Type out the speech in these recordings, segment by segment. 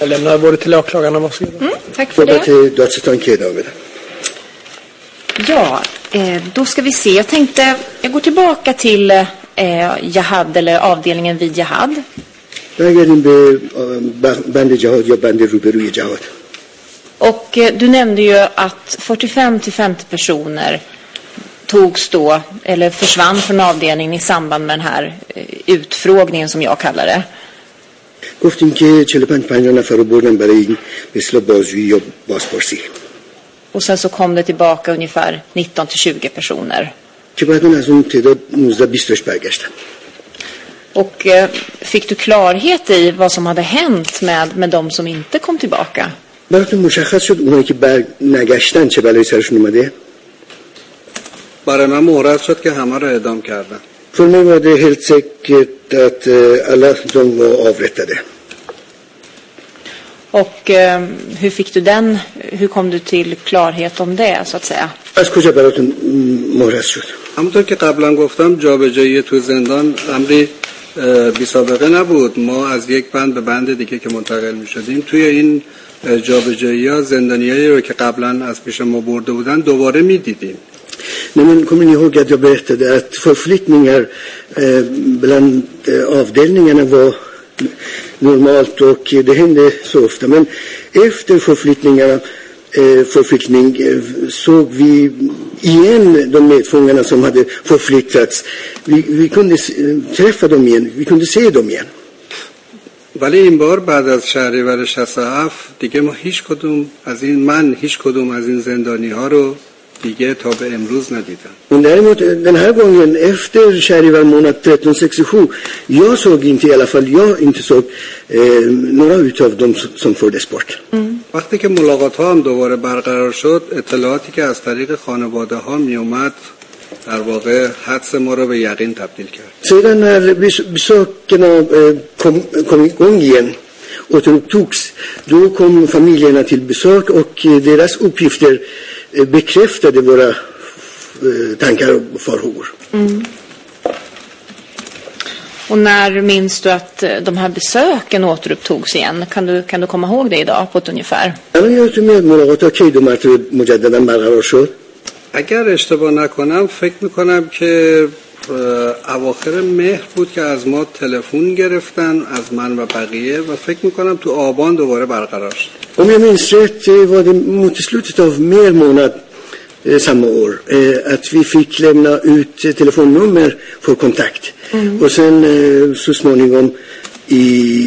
Jag lämnar både till åklagarna och varsågoda. Tack för det. Ja, då ska vi se. Jag går tillbaka till Jahad eller avdelningen vid Jahad. Och du nämnde ju att 45-50 personer togs då, eller försvann från avdelningen i samband med den här utfrågningen som jag kallar det. گفتیم که 45-50 نفر رو بردن برای این مثل بازجویی یا بازپرسی. Och sen så kom det tillbaka ungefär 19-20 personer. که بعداً از اون تعداد 19-20 برگشتن. Och fick du klarhet i vad som hade hänt med de som inte kom tillbaka? براتون مشخص شد اونایی که نگشتن چه بلایی سرشون اومده؟ برای من مورد شد که همه رو اعدام کردن. För mig var det helt säkert att alla de var avrättade. Och hur kom du till klarhet om det så att säga? از کجا براتون مورد شد؟ همونطور که قبلا گفتم جابجایی تو زندان امری بی سابقه نبود. ما از یک بند به بند دیگه که منتقل می شدیم توی این جابجایی ها زندانیایی رو که قبلا از پیش ما برده بودن دوباره می دیدیم. Nej, men kommer ni ihåg att jag berättade att förflyttningar bland avdelningarna var normalt och det hände så ofta. Men efter förflyttning såg vi igen de medfångarna som hade förflyttats. Vi kunde träffa dem igen, vi kunde se dem igen. ولی این بار بعد از شهریور 67 دیگه ما هیچ کدوم از این زندانی ها رو دیگه تا به امروز ندیدم. Men däremot den här gången efter Shahrivar månad 1367 jag såg inte i alla fall några utav dem som fördes bort. وقتی که ملاقات ها هم دوباره برقرار شد اطلاعاتی که از طریق خانواده ها می اومد در واقع حدس ما رو به یقین تبدیل کرد. Sedan när besökarna kom igång igen återupptogs då kom familjerna till besök och deras uppgifter bekräftade våra tankar och farhågor. Och när minns du att de här besöken återupptogs igen? Kan du komma ihåg det idag på ett ungefär? اگر اشتباه نکنم فکر میکنم که اواخر مهر بود که از ما تلفن گرفتن از من و بقیه و فکر میکنم تو آبان دوباره برقرار شد. Om jag minns rätt var det mot slutet av mer månad samma år att vi fick lämna ut telefonnummer för kontakt. Och sen så småningom i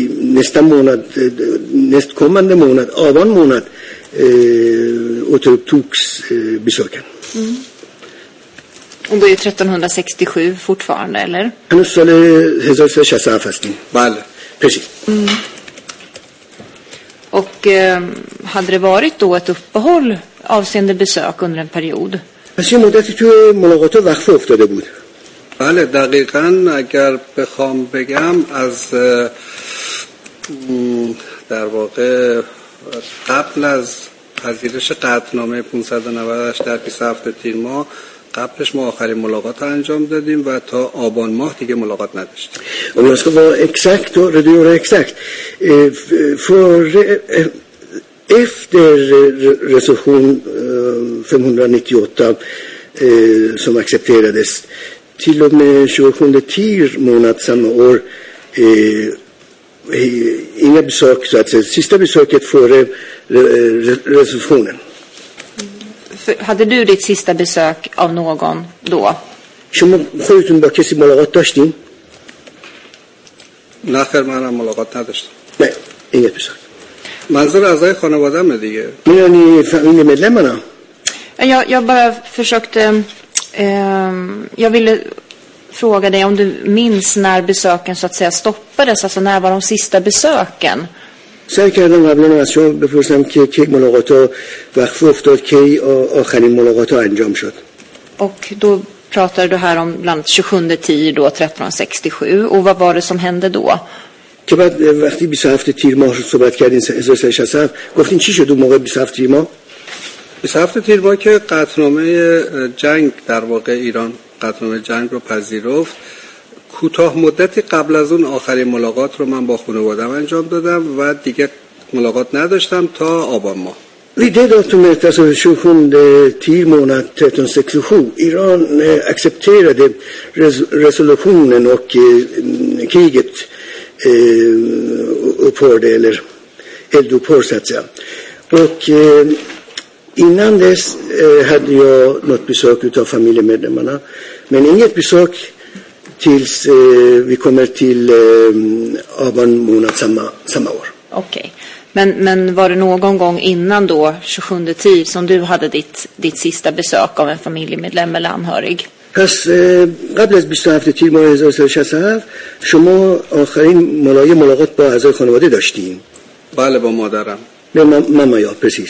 nästkommande månad, avan månad återupptogs besöken. Och då är 1367 fortfarande, eller? هنوز سال 1367 هستیم. بله. Precis. Och hade det varit då ett uppehåll avseende besök under en period? پس یه مدتی تو ملاقات وقفه افتاده بود. بله دقیقاً اگر بخوام بگم از در واقع قبل از پذیرش قطعنامه 598 در 27 تیر ماه قبلش ما آخرین ملاقات انجام دادیم و تا آبان ماه دیگه ملاقات نداشتیم. Om jag ska vara exakt och redogöra exakt efter resolution 598 som accepterades till och med 27 tir månad samma år inga besök så att säga, sista besöket före resolutionen. Hade du ditt sista besök av någon då? شما خودتون با کسی ملاقات داشتین؟ نه خیر منم ملاقات نداشتم. نه inget besök. منظور اعضای خانواده‌مه دیگه. میانی familjemedlemmarna? Jag bara försökte jag ville fråga dig om du minns när besöken så att säga stoppades, alltså när var de sista besöken? سعی کردم قبلا از شما بپرسم که کی ملاقات وقفه افتاد کی آخرین ملاقات انجام شد. Och då pratade du här om bland 27 10 då 1367 och vad var det som hände då? که بعد وقتی 27 تیر ماه صحبت کردین 1367 گفتین چی شد اون موقع 27 تیر ماه؟ 27 تیر ماه که قطعنامه جنگ در واقع ایران قطعنامه جنگ رو پذیرفت کوتاه مدتی قبل از اون آخرین ملاقات رو من با خانواده‌ام انجام دادم و دیگه ملاقات نداشتم تا آبان ماه. Vid det datumet, alltså 27 månad 1367, Iran accepterade resolutionen och kriget upphörde, eller eldupphör så att säga. Och innan dess hade jag något besök av familjemedlemmarna, men inget besök tills vi kommer till Aban månad samma år. Okej. Men var det någon gång innan då 27/10 som du hade ditt sista besök av en familjemedlem eller anhörig? پس قبل از 27 تیر ماه 1367 شما آخرین ملاقات با اعضای خانواده داشتین؟ بله، با مادرم. به ماما، ja, precis.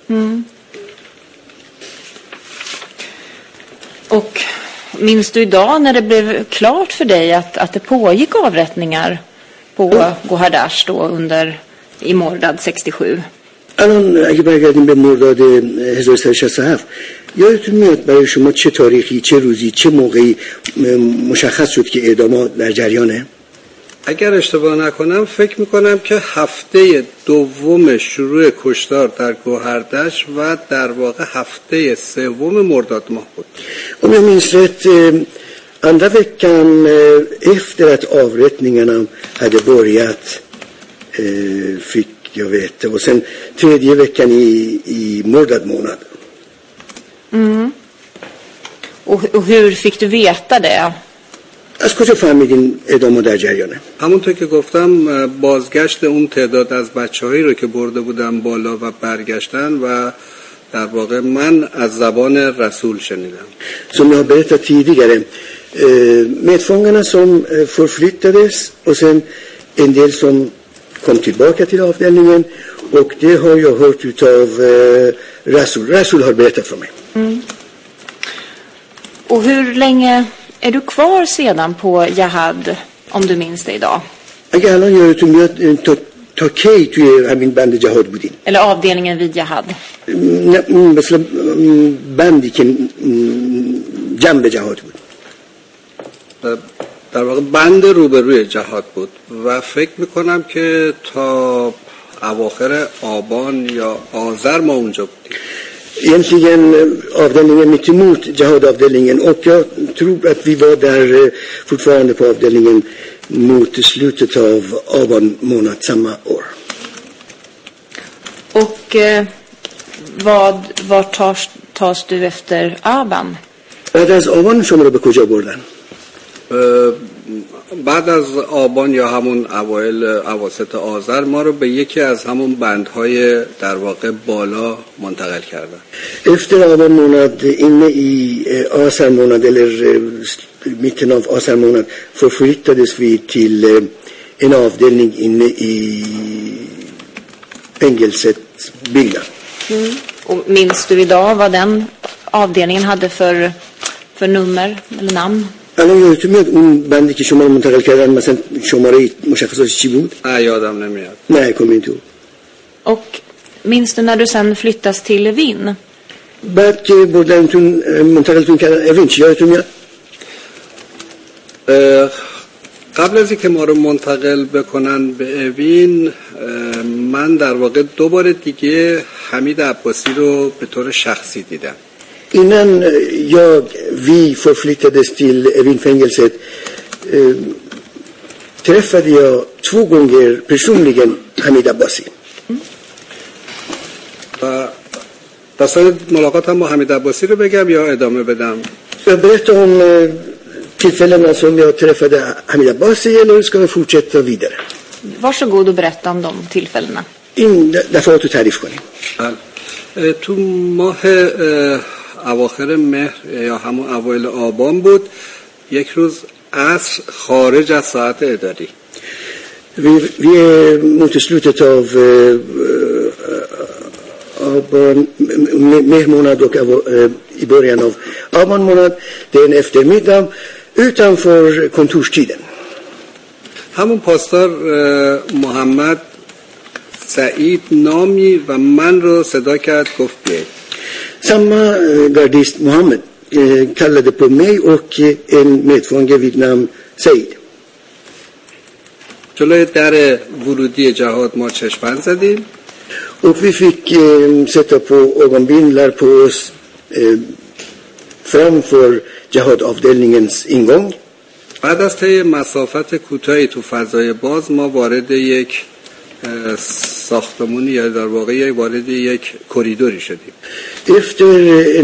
Och minns du idag när det blev klart för dig att det pågick avrättningar på Gohardash då i Mordad 67? الان اگه برگردیم به مرداد 1367 یادتون میاد برای شما چه تاریخی، چه روزی، چه موقعی مشخص شد که اعدامات در جریانه؟ اگر اشتباه نکنم فکر میکنم که هفته دوم شروع کشتار در گوهردش و در واقع هفته سوم مرداد ماه بود. Om jag minns rätt, andra veckan efter att avrättningarna hade börjat fick jag veta, och sen tredje veckan i Mordad månad. Och hur fick du veta det? از کجا فهمیدین ادامه در جریانه؟ همونطور که گفتم بازگشت اون تعداد از بچه‌هایی رو که برده بودم بالا و برگشتن و در واقع من از زبان رسول شنیدم. Som jag har berättat tidigare, medfångarna som förflyttades och sen en del som kom tillbaka till avdelningen, och det har jag hört utav Rasul. Rasul har berättat för mig. Och hur länge är du kvar sedan på Jahad, om du minns det idag? اگه الان یادتون میاد تا کی توی همین بند جهاد بودین؟ Eller avdelningen vid Jahad? مثلا بندی که جنب جهاد بود. در واقع بند روبروی جهاد بود و فکر میکنم که تا اواخر آبان یا آذر ما اونجا بودیم. Egentligen avdelningen mitt emot jihadavdelningen, och jag tror att vi var där fortfarande på avdelningen mot slutet av Aban månad samma år. Och var tas du efter Aban? بعد از آبان شما رو به کجا بردن؟ بعد از آبان یا همون اواسط آذر ما رو به یکی از همون bandهای در واقع بالا منتقل کردن. Efter Aban månad, inne i Asar månad eller mitten av Asar månad, förflyttades vi till en avdelning inne i fängelset byggnad. Och minns du idag vad den avdelningen hade för nummer eller namn? الان یادتون میاد اون بندی که شما رو منتقل کردن مثلا شماره مشخصاتش چی بود؟ نه یادم نمیاد. نه کمیتو. Och minns du när du sen flyttas till Evin? بعد که بردنتون منتقلتون کردن اوین چی یادتون میاد؟ قبل از اینکه ما رو منتقل بکنن به اوین من در واقع دوباره دیگه حمید عباسی رو به طور شخصی دیدم. Innan vi förflyttades till Evin-fängelset träffade jag 2 gånger personligen Hamid Abbasi. داستان ملاقاتم با حمید عباسی رو بگم یا ادامه بدم؟ Jag berättar om tillfällena som jag träffade Hamid Abbasi, eller ska vi fortsätta vidare? Varsågod och berätta om de tillfällena. این دفعات رو تعریف کنیم. تو ماه اواخر مهر یا همون اوایل آبان بود، یک روز عصر خارج از ساعت اداری. Vi är mot slutet av Mehr månad och i början av Aban månad. Det är en eftermiddag utanför kontorstiden. همون پاسدار محمد سعید نامی و من رو صدا کرد گفت بیایید. Samma gardist Mohammed kallade på mig och en medfånge vid namn Said. جلوی در ورودی جهاد ما چشم‌بند زدیم. Och vi fick sätta på ögonbindlar på oss framför jihadavdelningens ingång. بعد از طی مسافت کوتاهی تو فضای باز ما وارد یک ساختمانی یا در واقع وارد یک کریدوری شدیم. Efter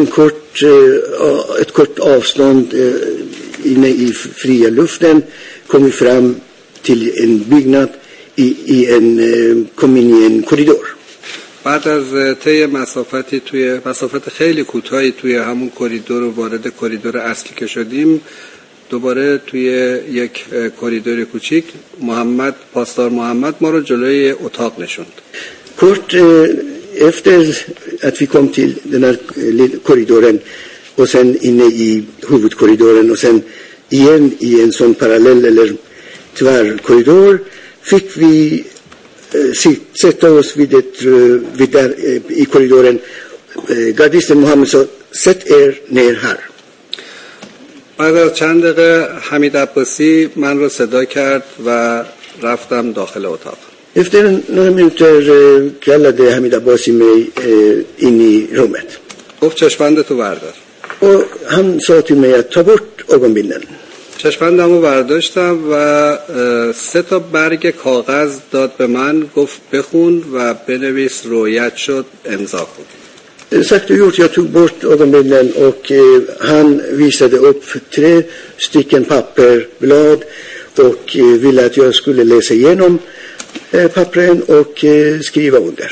ett kort avstånd inne i fria luften kom vi fram till en byggnad kom in i en korridor. بعد از طی مسافت خیلی کوتاهی توی همون کریدور و وارد کریدور اصلی که شدیم، دوباره توی یک کریدور کوچیک پاسدار محمد ما رو جلوی اتاق نشوند. Kort efter att vi kom till den här korridoren och sen inne i huvudkorridoren och sen igen i en sån parallell eller tvärkorridor fick vi sätta oss vid där i korridoren. Gardisten Mohammed sa, sätt ner här. بعد از چند دقیقه حمید عباسی من رو صدا کرد و رفتم داخل اتاق. Efter några minuter kallade Hamid Abbasi mig in i rummet. گفت چشم‌بندتو بردار. Och han sa till mig att ta bort ögonbindeln. چشم‌بندمو برداشتم و 3 تا برگ کاغذ داد به من، گفت بخون و بنویس رویت شد امضا کن. Sagt och gjort, jag tog bort ögonbindeln och han visade upp 3 stycken papperblad och ville att jag skulle läsa igenom pappren och skriva under.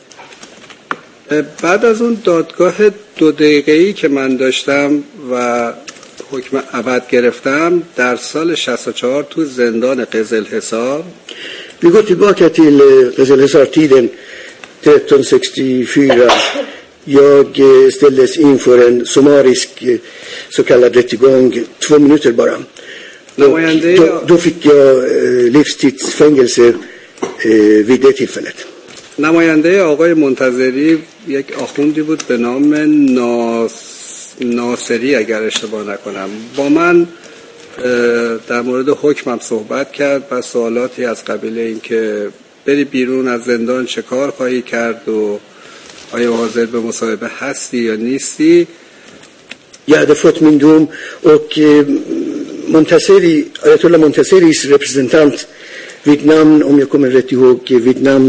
بعد از اون دادگاه 2 دقیقه‌ای که من داشتم و حکم ابد گرفتم در سال 64 تو زندان قزلحصار. Vi går tillbaka till Qizilhissar-tiden 1364. Jag ställdes inför en summarisk så kallad rättegång 2 minuter bara. Då fick jag livstidsfängelse vid det tillfället. نماینده آقای منتظری یک آخوندی بود به نام ناصری اگر اشتباه نکنم. با من در مورد حکمم صحبت کرد و سوالاتی از قبیل این که بری بیرون از زندان چه کار خواهی کرد و آیا حاضر به مصاحبه هستی یا نیستی. Jag hade fått min dom och Ayatollah Montaseris representant vid namn, om jag kommer rätt ihåg, vid namn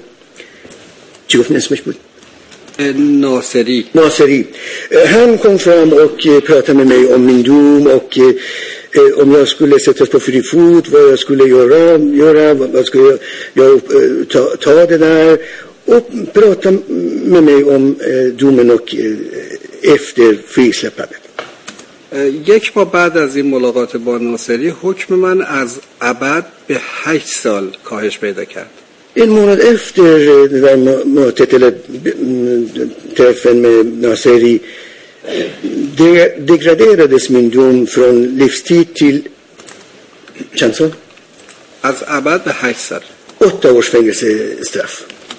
Naseri. Han kom fram och pratade med mig om min dom och om jag skulle sättas på fri fot, vad jag skulle göra, vad skulle jag ta det där och prata med mig om domen och efter frisläppandet. یک ماه بعد از این ملاقات با ناصری حکم من از ابد به 8 سال کاهش پیدا کرد. En månad efter det där mötet eller träffen med Naseri degraderades min dom från livstid till chansson. از ابد به 8 سال. 8 års fängelsestraff.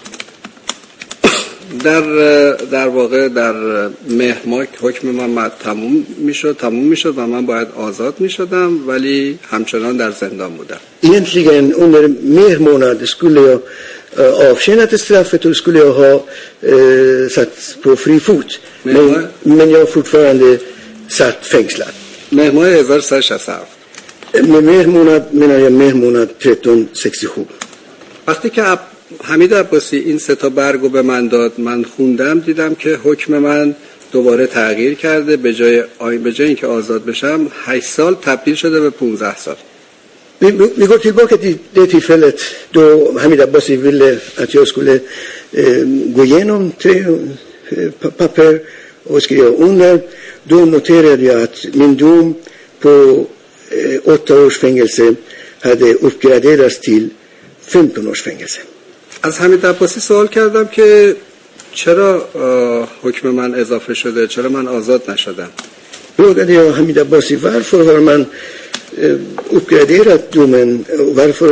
در واقع در مهر ماه حکم من تموم میشد و من باید آزاد میشدم ولی همچنان در زندان بودم. Egentligen under mer månad skulle jag avtjänat straffet och skulle jag ha satt på fri fot. Men jag fortfarande satt fängslad. مهر ماه 1367. Med mer månad menar jag mer månad 1367. وقتی که حمید عباسی این 3 تا برگو به من داد من خوندم دیدم که حکم من دوباره تغییر کرده. به جای اینکه آزاد بشم 8 سال تبدیل شده به 15 سال. Vi går tillbaka till det tillfället då Hamid Abbasi ville att jag skulle gå igenom 3 papper och skriva under. Då noterade jag att min dom på 8 års fängelse hade uppgraderats till 15 års fängelse. از حمید عباسی سوال کردم که چرا حکم من اضافه شده، چرا من آزاد نشدم. Frågade jag Hamid Abbasi varför har man uppgraderat domen och varför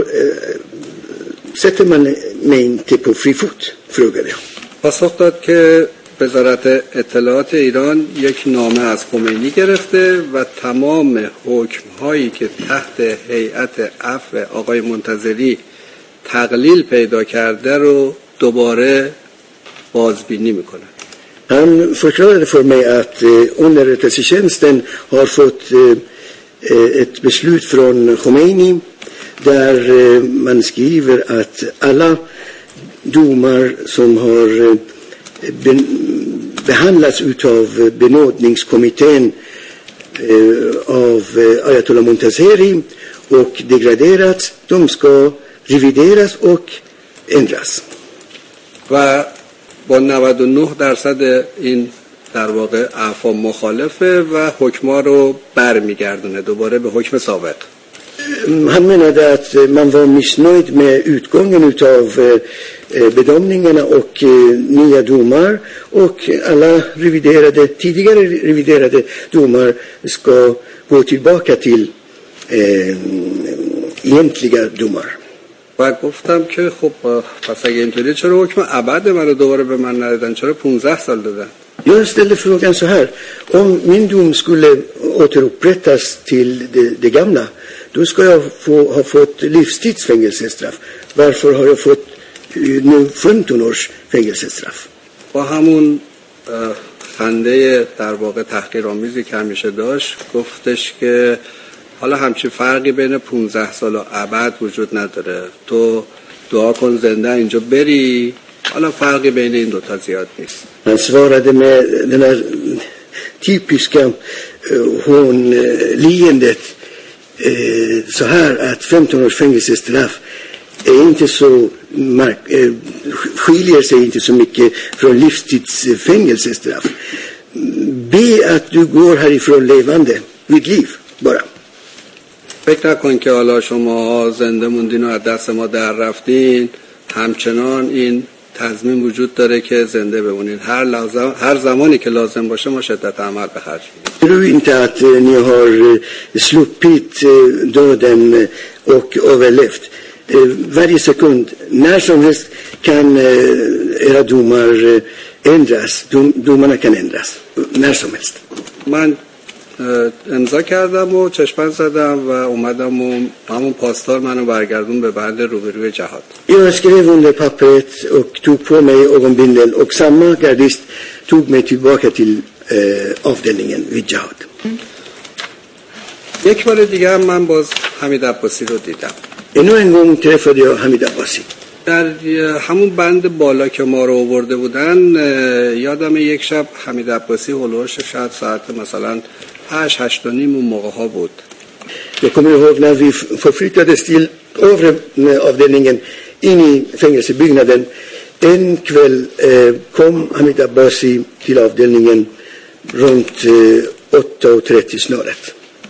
sätter man mig inte på fri fot, frågade jag. پاسخ داد که به وزارت اطلاعات ایران یک نامه از خمینی گرفته و تمام حکم‌هایی که تحت هیئت عفو آقای منتظری تقلیل پیدا کرده رو دوباره بازبینی میکنه. Han förklarade för mig att underrättelsetjänsten har fått ett beslut från Khomeini där man skriver att alla domar som har behandlats utav benådningskommittén av Ayatollah Montazeri och degraderats, de ska revideras och ändras. و با 99% این در واقع اعفا مخالفه و حکما رو برمیگردونه دوباره به حکم سابق. Han menade att man var missnöjd med utgången utav bedömningarna och nya domar och alla tidigare reviderade domar ska gå tillbaka till egentliga domar. و گفتم که خب پس اگه اینطوری چرا حکم ابد منو دوباره به من ندادن، چرا 15 سال دادن؟ Jag ställde frågan så här: om min dom skulle återupprättas till det gamla, då ska jag ha fått livstidsfängelsestraff. Varför har jag fått nu 15 års fängelsestraff? با همون خنده در واقع تحقیرآمیزی که همیشه داشت گفتش که حالا همچین فرقی بین 15 سال و ابد وجود نداره، تو دعا کن زنده اینجا بری، حالا فرقی بین این دوتا زیاد نیست. Han svarade med den här typiska hånleendet så här att 15 års fängelsestraff är inte så skiljer sig inte så mycket från livstidsfängelsestraff. Be att du går härifrån levande vid liv bara. فکر نکن که حالا شما زنده موندین و از دست ما در رفتین، همچنان این تضمین وجود داره که زنده بمونین. هر زمانی که لازم باشه ما شدت عمل به خرج میدیم. Tro inte att ni har sluppit döden och överlevt. Varje sekund, när som helst kan era domar ändras. Domarna kan ändras när som helst. من امضا کردم و چشمن زدم و اومدم و همون پاسدار منو برگردون به بند روبروی جهاد. Jag skrev under pappret och tog på mig ögonbindeln och samma gardist tog mig tillbaka till avdelningen vid jihad. یک بار دیگه هم من باز حمید عباسی رو دیدم. Ännu en gång träffade jag Hamid Abbasi. در همون بند بالا که ما رو آورده بودن یادم یک شب حمید عباسی هولوش شاید ساعت مثلا 8:30 اون موقع ها بود. Jag kommer ihåg när vi förflyttades till övre avdelningen in i fängelsebyggnaden. En kväll kom Hamid Abbasi till avdelningen runt 8:30 snåret.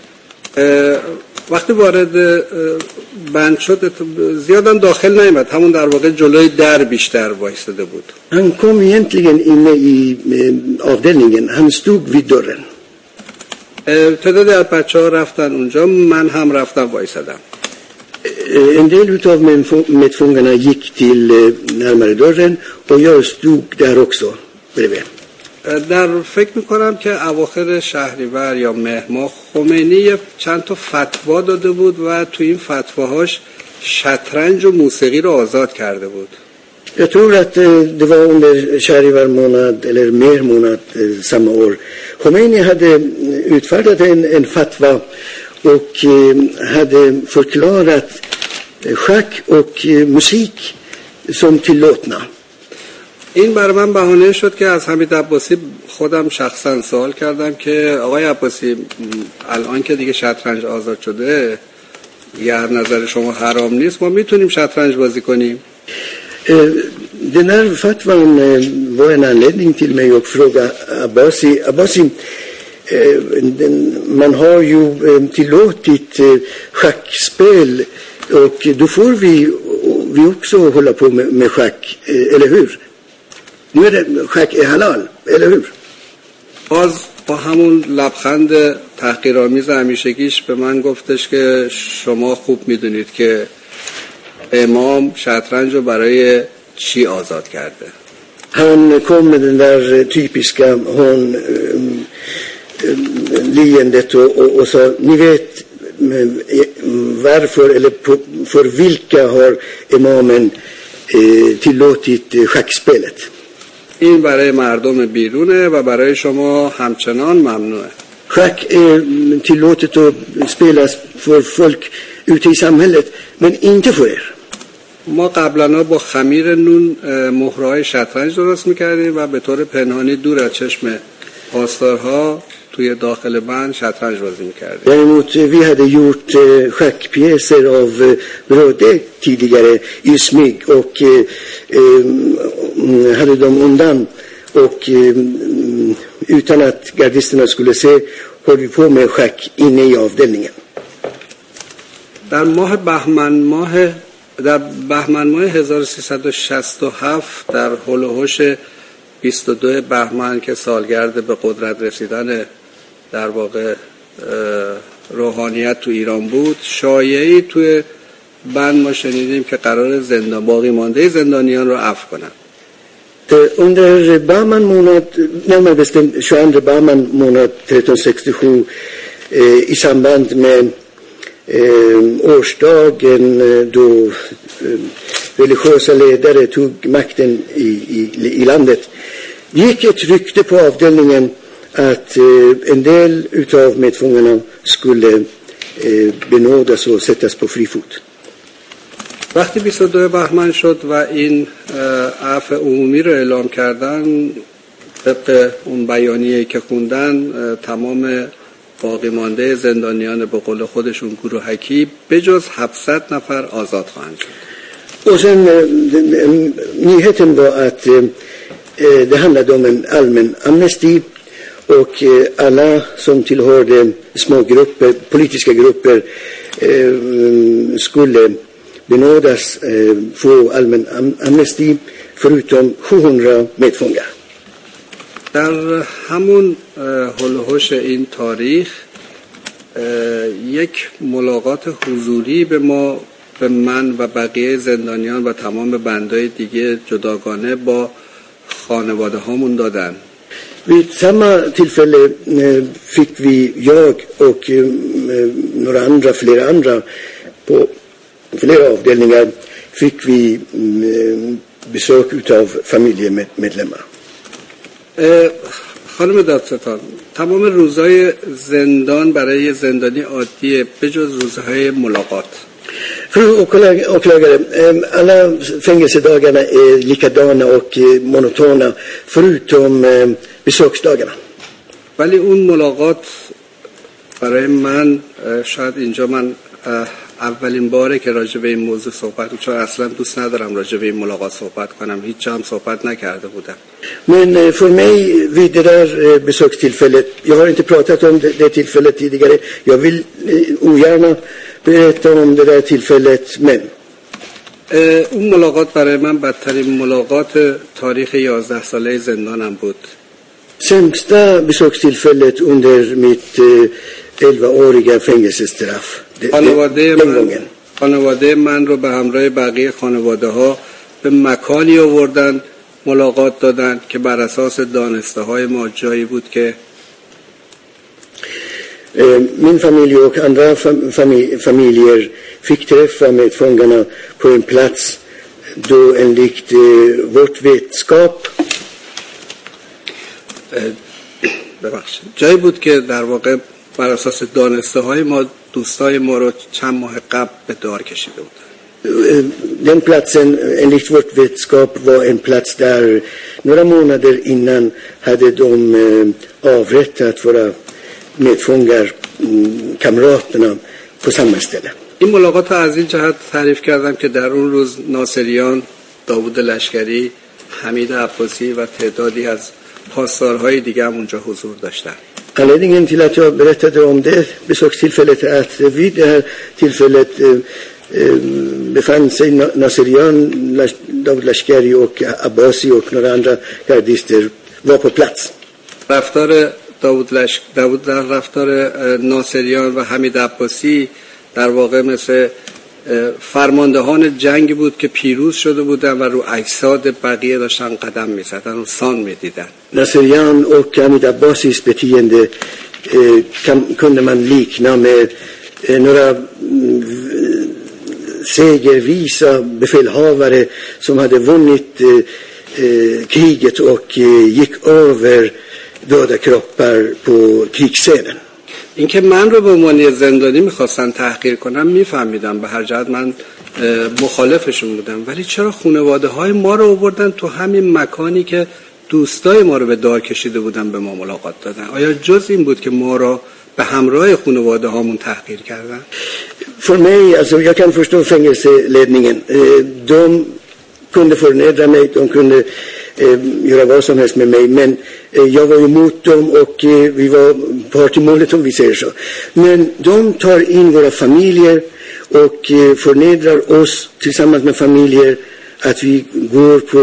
وقتی وارد بند شد زیادم داخل نیامد، همون در واقع جلوی در بیشتر وایساده بود. Han kom egentligen inne i avdelningen. Han stod vid dörren. تعدادی از بچه‌ها رفتن اونجا، من هم رفتم وایسادم. En del utav medfångarna gick till närmare dörren och jag stod där också bredvid. در فکر میکنم که اواخر شهریور یا مهر ماه خمینی چند تا فتوا داده بود و تو این فتواهاش شطرنج و موسیقی رو آزاد کرده بود. Jag tror att det var under Shahrivar månad eller mer månad samma år. Khomeini hade utfärdat en fatwa och hade förklarat schack och musik som tillåtna. این برای من بهانه شد که از حمید عباسی خودم شخصا سوال کردم که آقای عباسی الان که دیگه شطرنج آزاد شده یا نظر شما حرام نیست ما میتونیم شطرنج بازی کنیم؟ Den här fatwan var en anledning till mig att fråga Abbasi, man har ju tillåtit schackspel och då får vi också hålla på med schack, eller hur? Nu är det schack är halal, eller hur? باز با همون لبخند تحقیرآمیز همیشگیش به من گفتش که شما خوب میدونید که امام شطرنج رو برای چی آزاد کرده. Han kom med den där typiska leendet och sa, ni vet varför eller för vilka har imamen tillåtit schackspelet. این برای مردم بیرونه و برای شما همچنان ممنوعه. Schack är tillåtet att spelas för folk ute i samhället, men inte för er. ما قبلا با خمیر نون مهره‌های شطرنج درست می‌کردیم و به طور پنهانی دور از چشم پاسدارها توی داخل بند شطرنج بازی می‌کردیم. Däremot vi hade gjort schackpjäser av bråde tidigare i smyg och hade dem undan och utan att gardisterna skulle se höll vi på med schack inne i avdelningen. در بهمن ماه 1367 در هول و هوش 22 بهمن که سالگرد به قدرت رسیدن در واقع روحانیت تو ایران بود، شایعی توی بند ما شنیدیم که قرار باقی مانده زندانیان رو عفو کنن. Under Bahman månad, närmare bestämt 22 Bahman månad 1367 i samband med årsdagen då religiösa ledare tog makten i landet, gick ett rykte på avdelningen att en del utav medfångarna skulle benådas och sättas på fri fot. وقتی 22 بهمن شد و این عفو عمومی رو اعلام کردن، طبق اون بیانیه‌ای که خوندن تمام باقی مانده زندانیان به قول خودشون گروهکی به جز 700 نفر آزاد خواهند شد. Och sen nyheten var att det handlade om en allmän amnesti och alla som tillhörde små grupper, politiska grupper skulle benådas, få allmän amnesti förutom 700 medfångar. در همون هول و هوش این تاریخ یک ملاقات حضوری به من و بقیه زندانیان و تمام بندای دیگه جداگانه با خانواده هامون دادن. Vid samma tillfälle fick jag och flera andra på flera avdelningar fick vi besök utav familjemedlemmar. خانم دادستان، تمام روزهای زندان برای زندانی عادیه به جز روزهای ملاقات. Fru åklagare, alla fängelsedagarna är likadana och monotona förutom besöksdagarna. ولی اون ملاقات برای من شاید اینجا من اولین باره که راجع به این موضوع صحبت کنم، چون اصلا دوست ندارم راجع به این ملاقات صحبت کنم، هیچ جا هم صحبت نکرده بودم. Men för mig vid det där besökstillfället, jag har inte pratat om det tillfället tidigare, jag vill ogärna berätta om det där tillfället, men اون ملاقات برای من بدترین ملاقات تاریخ 11 ساله زندانم بود. sämsta besökstillfället under mitt 11-åriga fängelsestraff. خانواده من رو به همراه بقیه خانواده ها به مکانی آوردن، ملاقات دادن که بر اساس دانسته های ما جایی بود که min familj och andra familjer fick träffa medfångarna på en plats då enligt vårt vetskap جایی بود که در واقع بر اساس دانسته های ما دوستای ما رو چند ماه قبل به دار کشیده بودن. Den platsen enligt vårt vetskap var en plats där några månader innan hade de avrättat våra medfångar, kamraterna på samma ställe. این ملاقات از این جهت تعریف کردم که در اون روز ناصریان، داوود لشکری، حمید عباسی و تعدادی از پاسدارهای دیگه هم اونجا حضور داشتن. Anledningen till att jag berättade om det besökstillfället är att vid det här tillfället befann sig Naserian, David Lashkari och Abbasi och några andra gardister var på plats. رفتار ناصریان و حمید عباسی در واقع مثل فرماندهان جنگ بود که پیروز شده بودن و رو اجساد بقیه داشتن قدم می‌زدن و سان می‌دیدن. Naserian och Hamid Abbasis beteende kunde man likna med några segervisa befälhavare som hade vunnit kriget och gick över döda kroppar på krigsscenen. اینکه من رو به عنوان زندانی میخواستن تحقیر کنم میفهمیدم، به هر جهت من مخالفشون بودم، ولی چرا خانواده های ما رو آوردن تو همین مکانی که دوستای ما رو به دار کشیده بودن به ما ملاقات دادن؟ آیا جز این بود که ما رو به همراه خانواده هامون تحقیر کردن؟ För mig, alltså jag kan förstå fängelseledningen. De kunde förnedra mig, de kunde göra vad som helst med mig, men jag var emot dem och vi var part i målet, om vi säger så. Men de tar in våra familjer och förnedrar oss tillsammans med familjer, att vi går på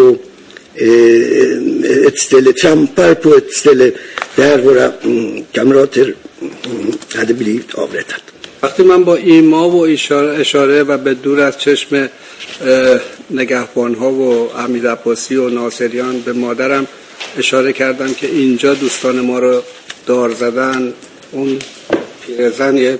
ett ställe, trampar på ett ställe där våra kamrater hade blivit avrättat. وقتی من با ایما و اشاره و به دور از چشم نگهبان‌ها و حمید عباسی و ناصریان به مادرم اشاره کردم که اینجا دوستان ما رو دار زدن، اون پیرزن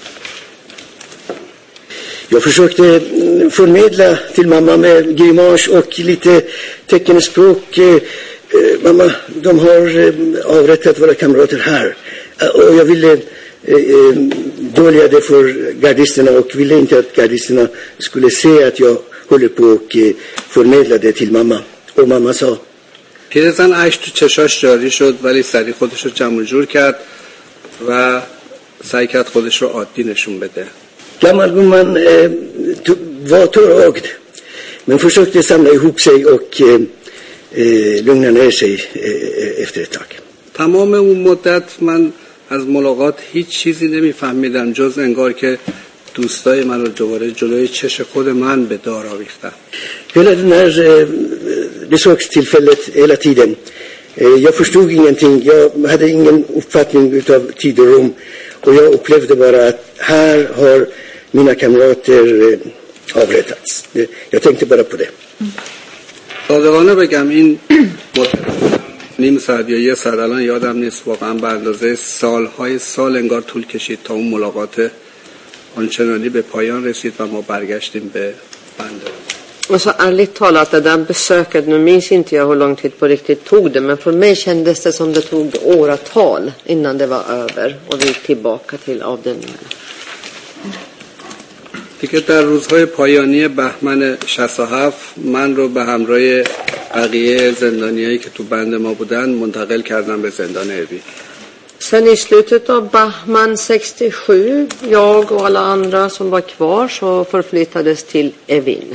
Jag försökte förmedla till mamma med grimas och lite teckenspråk. Mamma, de har avrättat våra kamrater här. Och jag ville dölja det för gardisterna och ville inte att gardisterna skulle se att jag håller på och förmedla det till mamma. Och mamma sa: پیرزن اشک تو چشاش جاری شد، ولی سریع خودش رو جمع جور کرد و سعی کرد خودش رو عادی نشون بده. Gammal gumman var tårögd, men försökte samla ihop sig och lugna ner sig efter ett tag. تمام اون مدت من از ملاقات هیچ چیزی نمیفهمیدم جز انگار که دوستای من رو دوباره جلوی چش خود من به دار آویختن. Hela den här besökstillfället, hela tiden. Jag förstod ingenting. Jag hade ingen uppfattning utav tid och rum. Och jag upplevde bara att här har mina kamrater avrättats. Jag tänkte bara på det. صادقانه بگم این نیم ساعت یا یه ساعت الان یادم نیست واقعا به اندازه سالهای سال انگار طول کشید تا اون ملاقات آنچنانی به پایان رسید و ما برگشتیم به بندر. Alltså ärligt talat, det där besöket, nu minns inte jag hur lång tid på riktigt tog det, men för mig kändes det som det tog åratal innan det var över och vi gick tillbaka till avdelningen. دیگه در روزهای پایانی بهمن 67 من رو به همراه بقیه زندانیایی که تو بند ما بودن منتقل کردم به زندان اوین. Sen i slutet av Bahman 67, jag och alla andra som var kvar så förflyttades till Evin.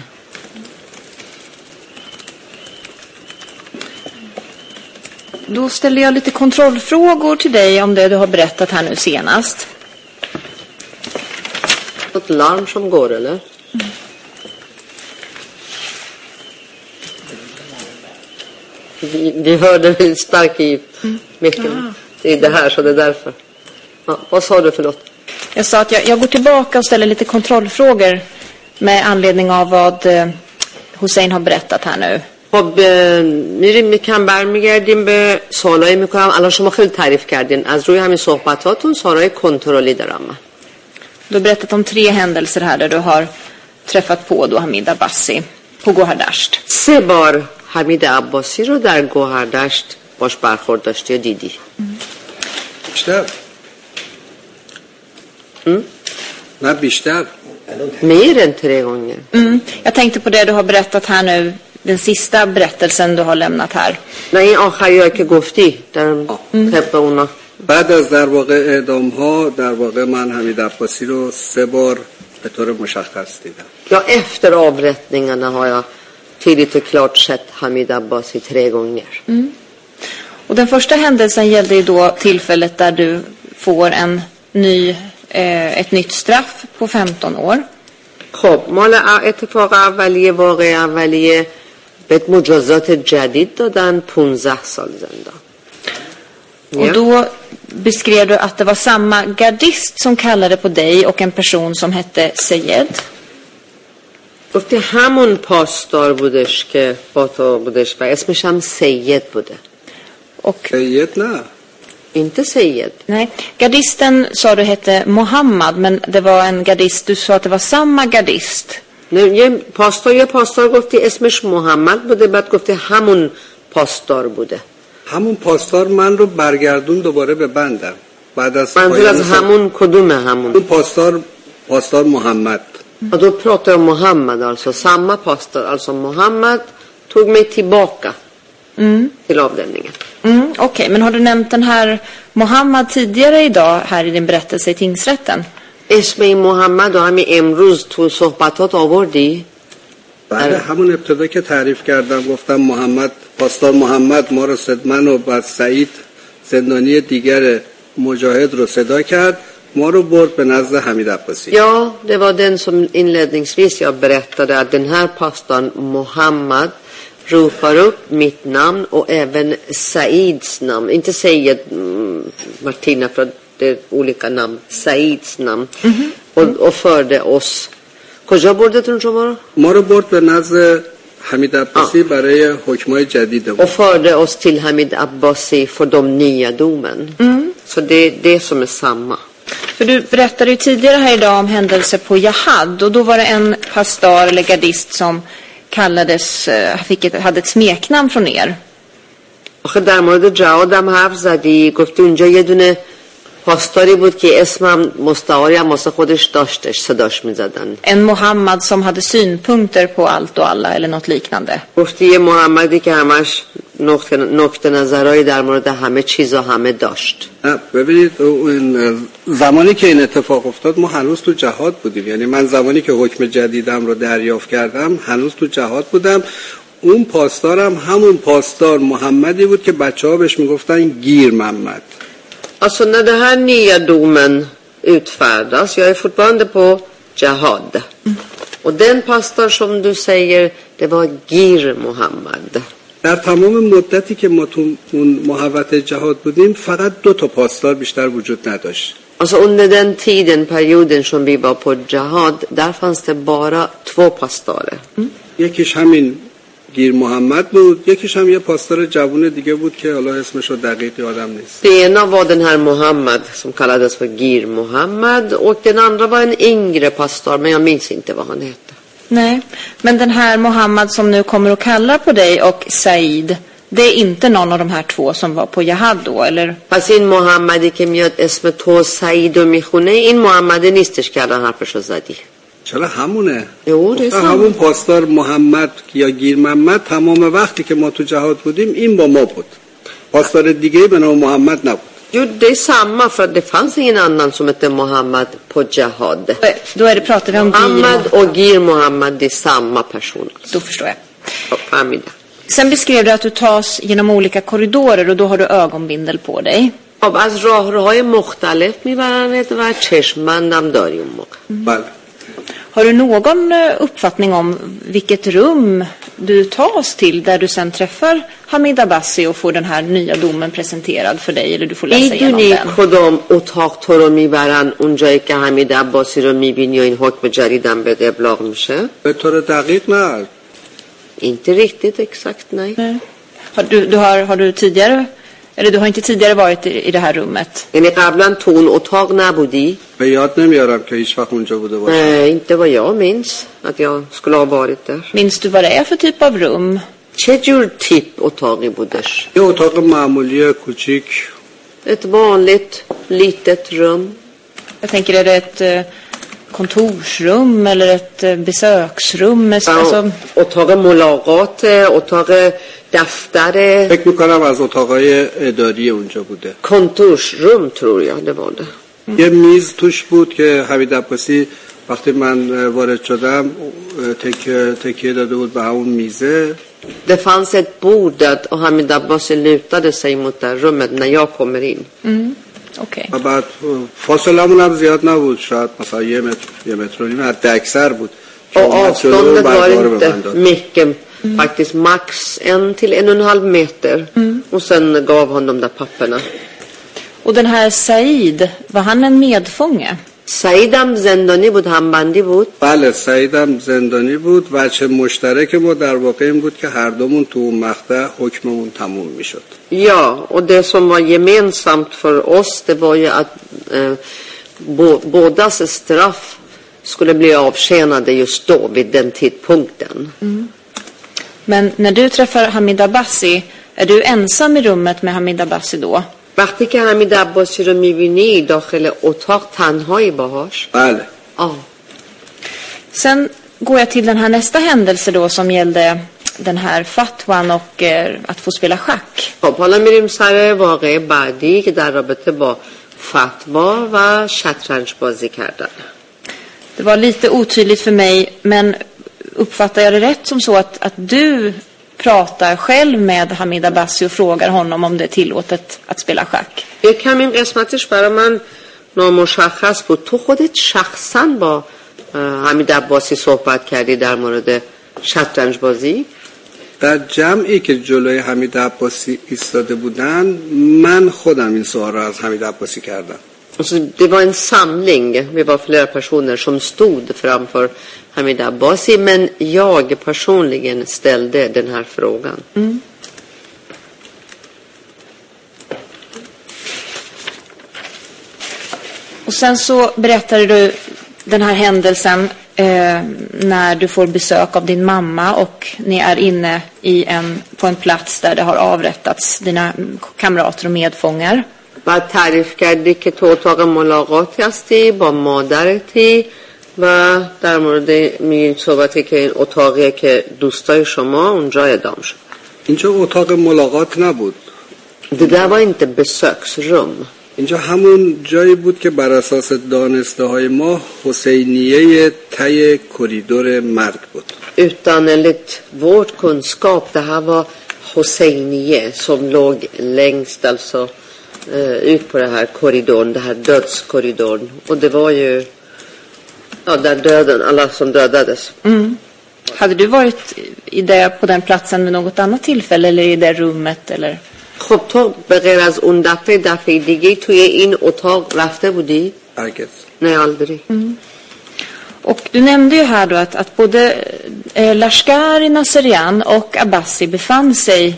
Då ställer jag lite kontrollfrågor till dig om det du har berättat här nu senast. Ett larm som går, eller? Vi hörde en stark i micken i det här, så det är därför. Ja, vad sa du för något? Jag sa att jag går tillbaka och ställer lite kontrollfrågor med anledning av vad Hussein har berättat här nu. خب میریم میکنم برمیگردیم به سوالایی میکنم. الان شما خیلی تعریف کردین، از روی همین صحبتاتون سوالای کنترلی دارم من. Du har berättat om 3 händelser här där du har träffat på då Hamid Abbasi på Gohardasht. 3 بار حمید عباسی رو در گوهردشت باش برخورد داشتی یا دیدی؟ بیشتر؟ نه بیشتر. Mer än 3 gånger. Jag tänkte på det du har berättat här nu, den sista berättelsen du har lämnat här. نه این آخری که گفتی در طبق اونا. بعد از در واقع اعدام ها در واقع من حمید عباسی رو 3 بار به طور مشخص دیدم. Ja, efter avrättningarna har jag tydligt och klart sett Hamid Abbasi 3 gånger. Och den första händelsen gällde ju då tillfället där du får ett nytt straff på 15 år. خب مال اتفاق اولیه، واقع اولیه بهت مجازات جدید دادن 15 سال زندان. Och då beskrev du att det var samma gardist som kallade på dig och en person som hette Seyed. گفتی همون پاسدار بودش که با تو بودش و اسمش هم سید بوده. Och, سید نه. Inte Seyed. nej, gardisten sa du hette Mohammed, men det var en gardist, du sa att det var samma gardist. یه پاسدار گفتی اسمش محمد بوده، بعد گفتی همون پاسدار بوده. همون پاسدار من رو برگردون دوباره به بندم. بعد از منظور از همون کدومه همون؟ اون پاسدار محمد. Och då pratar jag om Mohammed, alltså samma pastor, alltså Mohammed tog mig tillbaka till avdelningen. Okej, men har du nämnt den här Mohammed tidigare idag här i din berättelse i tingsrätten? اسم محمد و همین امروز تو صحبتات آوردی؟ بعد همون ابتدا که تعریف کردم گفتم محمد، پاسدار محمد ما رو من و بعد سعید زندانی دیگر مجاهد رو صدا کرد، ما رو برد به نزد حمید عباسی. Ja, det var den som inledningsvis jag berättade att den här pastorn Mohammed ropar upp mitt namn och även Saids namn. Inte Sayed Martina, för det är olika namn. Saids namn. Och förde oss. کجا بردتون شما رو؟ ما رو برد به نزد حمید عباسی برای حکمای جدید. Och förde oss till Hamid Abbasi för de nya domen. Så det är det som är samma. För du berättade ju tidigare här idag om händelser på Jahad, och då var det en pastor eller gardist som kallades, hade ett smeknamn från er. آخه در مورد جهاد هم حرف زدی، گفتی اونجا یه دونه پاسداری بود که اسمم مستعاری هم واسه خودش داشتش، صداش میزدن. En Mohammed som hade synpunkter på allt och alla eller något liknande. گفتی یه محمدی که همش نکته نظرهایی در مورد همه چیز و همه داشت. ببینید زمانی که این اتفاق افتاد ما هنوز تو جهاد بودیم، یعنی من زمانی که حکم جدیدم رو دریافت کردم هنوز تو جهاد بودم. اون پاسدارم همون پاسدار محمدی بود که بچه‌ها بهش میگفتن گیر محمد. Alltså när den här nya domen utfärdas, jag är fortfarande på jihad. Och den pastor som du säger, det var Gir Mohammed. در تمام مدتی که ما تو اون محوطه جهاد بودیم فقط 2 تا پاسدار بیشتر وجود نداشت. Alltså under den perioden som vi var på jihad, där fanns det bara 2 pastorer. یکیش همین گیر محمد بود، یکیش هم یه پاسدار جوون دیگه بود که حالا اسمش رو دقیق یادم نیست. Det ena var den här Mohammed som kallades för Gir Mohammed, och den andra var en yngre pastor, men jag minns inte vad han hette. Nej, men den här Mohammed som nu kommer att kalla på dig och Said, det är inte någon av de här 2 som var på Jihad då, eller? پس این محمدی که میاد اسم تو سعید رو میخونه، این محمد نیستش که الان حرفشو زدی. چرا همونه؟ ده همون پاسدار محمد یا گیر محمد تمام وقتی که ما تو جهاد بودیم این با ما بود. پاسدار دیگه به نام محمد نبود. Jo, det är samma, för det fanns ingen annan som hette Mohammed på jihad. Då pratar vi om Mohammed och Gir Mohammed, det är samma person. Då förstår jag. Familj. Sen beskrev du att du tas genom olika korridorer och då har du ögonbindel på dig. خب از راهروهای مختلف میبرنت و چشمبندم داری اون موقع. بله. Har du någon uppfattning om vilket rum du tas till där du sen träffar Hamid Abbasi och får den här nya domen presenterad för dig, eller du får läsa igenom den? میدونی کدام اتاق تو رو میبرن اونجایی که حمید عباسی رو میبینی و این حکم جدیدم به ابلاغ میشه؟ به طور دقیق نه. Inte riktigt exakt, nej. Har du tidigare, eller du har inte tidigare varit i det här rummet? یعنی قبلا تو اون اتاق نبودی؟ به یاد نمیارم که هیچ وقت اونجا بوده باشم. Nej, inte vad jag minns att jag skulle ha varit där. Minns du vad det är för typ av rum? چه جور تیپ اتاقی بودش؟ یه اتاق معمولی کوچیک. Ett vanligt litet rum. Jag tänker, är det ett kontorsrum eller ett besöksrum? Alltså... اتاق ملاقات، اتاق دفتر. فکر میکنم از اتاقای اداری اونجا بوده. kontorsrum tror jag det var det. یه میز توش بود که حمید عباسی وقتی من وارد شدم تکیه داده بود به همون میزه. Det fanns ett bord där och Hamid Abbasi lutade sig mot det rummet när jag kommer in. Okej. و بعد فاصلمون هم زیاد نبود، شاید مثلا یه متر و نیم حد اکثر بود. Och avståndet var inte mycket, faktiskt max 1 till 1,5 meter. Och sen gav han de där papperna. Och den här Said, var han en medfånge? سعیدم زندانی بود، همبندی بود. بله سعیدم زندانی بود. وجه مشترک ما در واقع این بود که هر دومون تو اون مقطع حکممون تموم میشد. Ja, och det som var gemensamt för oss, det var ju att bådas straff skulle bli avtjänade just då, vid den tidpunkten. Men när du träffar Hamid Abbasi, är du ensam i rummet med Hamid Abbasi då? وقتی که حمید عباسی رو میبینی داخل اتاق تنهایی باهاش؟ بله. Sen går jag till den här nästa händelse då som gällde den här fatwan och att få spela schack. خب حالا میریم سر واقعه بعدی که در رابطه با فتوا و شطرنج بازی کردن. Det var lite otydligt för mig, men uppfattar jag det rätt som så att du pratar själv med Hamid Abbasi och frågar honom om det är tillåtet att spela schack? یکم این قسمتش برای من نامشخص بود. تو خودت شخصا با حمید عباسی صحبت کردی در مورد شطرنج بازی؟ در جمعی که جلوی حمید عباسی ایستاده بودن من خودم این سوال را از حمید عباسی کردم. Alltså, det var en samling, vi var flera personer som stod framför Hamid Abbasi, men jag personligen ställde den här frågan. Och sen så berättade du den här händelsen när du får besök av din mamma och ni är inne på en plats där det har avrättats dina kamrater och medfångar. بعد تعریف کردی که تو اتاق ملاقات هستی با مادرتی و در مورد میگین صحبتی که این اتاقیه که دوستای شما اونجا اعدام شد. اینجا اتاق ملاقات نبود. Det där var inte besöksrum. اینجا همون جایی بود که بر اساس دانسته های ما حسینیه ته کریدور مرگ بود. Utan enligt vårt kunskap, det här var Hosseiniye som låg längst alltså ut på det här korridoren, det här dödskorridoren. Och det var ju där döden, alla som dödades. Hade du varit på den platsen vid något annat tillfälle eller i det rummet eller? خب تو به غیر از اون دفعه دیگه توی این اتاق رفته بودی؟ هرگز. Nej, aldrig. Och du nämnde ju här då att både Lashkari, Naserian och Abbasi befann sig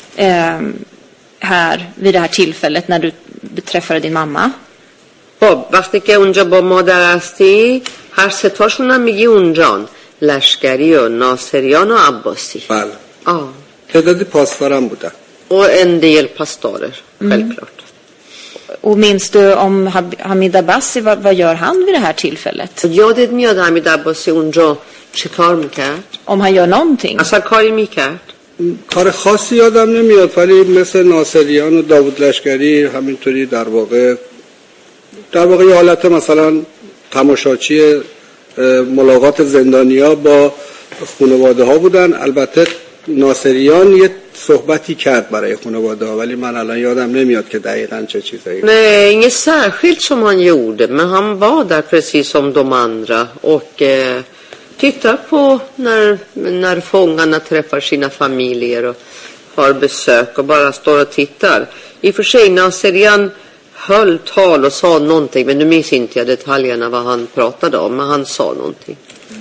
här vid det här tillfället när du träffade din mamma. خب وقتی که اونجا با مادر هستی هر سه تاشون هم میگی اونجان، لشکری و ناصریان و عباسی. بله. تعدادی پاسدارم بودن. Och en del pastorer, självklart. Och minns du om Hamid Abbasi, vad gör han vid det här tillfället? یادت میاد حمید عباسی اونجا چه کار میکرد؟ Om han gör någonting? اصلا کاری میکرد؟ کار خاصی یادم نمیاد، ولی مثل ناصریان و داوود لشکری همینطوری در واقع یه حالت مثلا تماشاچی ملاقات زندانیا با خانواده ها بودن. البته ناصریان یه صحبتی کرد برای خانواده ها، ولی من الان یادم نمیاد که دقیقاً چه چیزایی. Nej, inget särskilt som han gjorde, men han var där precis som de andra och tittar på när fångarna träffar sina familjer och har besök och bara står och tittar. I och för sig Naserian höll tal och sa någonting, men nu minns inte jag detaljerna vad han pratade om, men han sa någonting.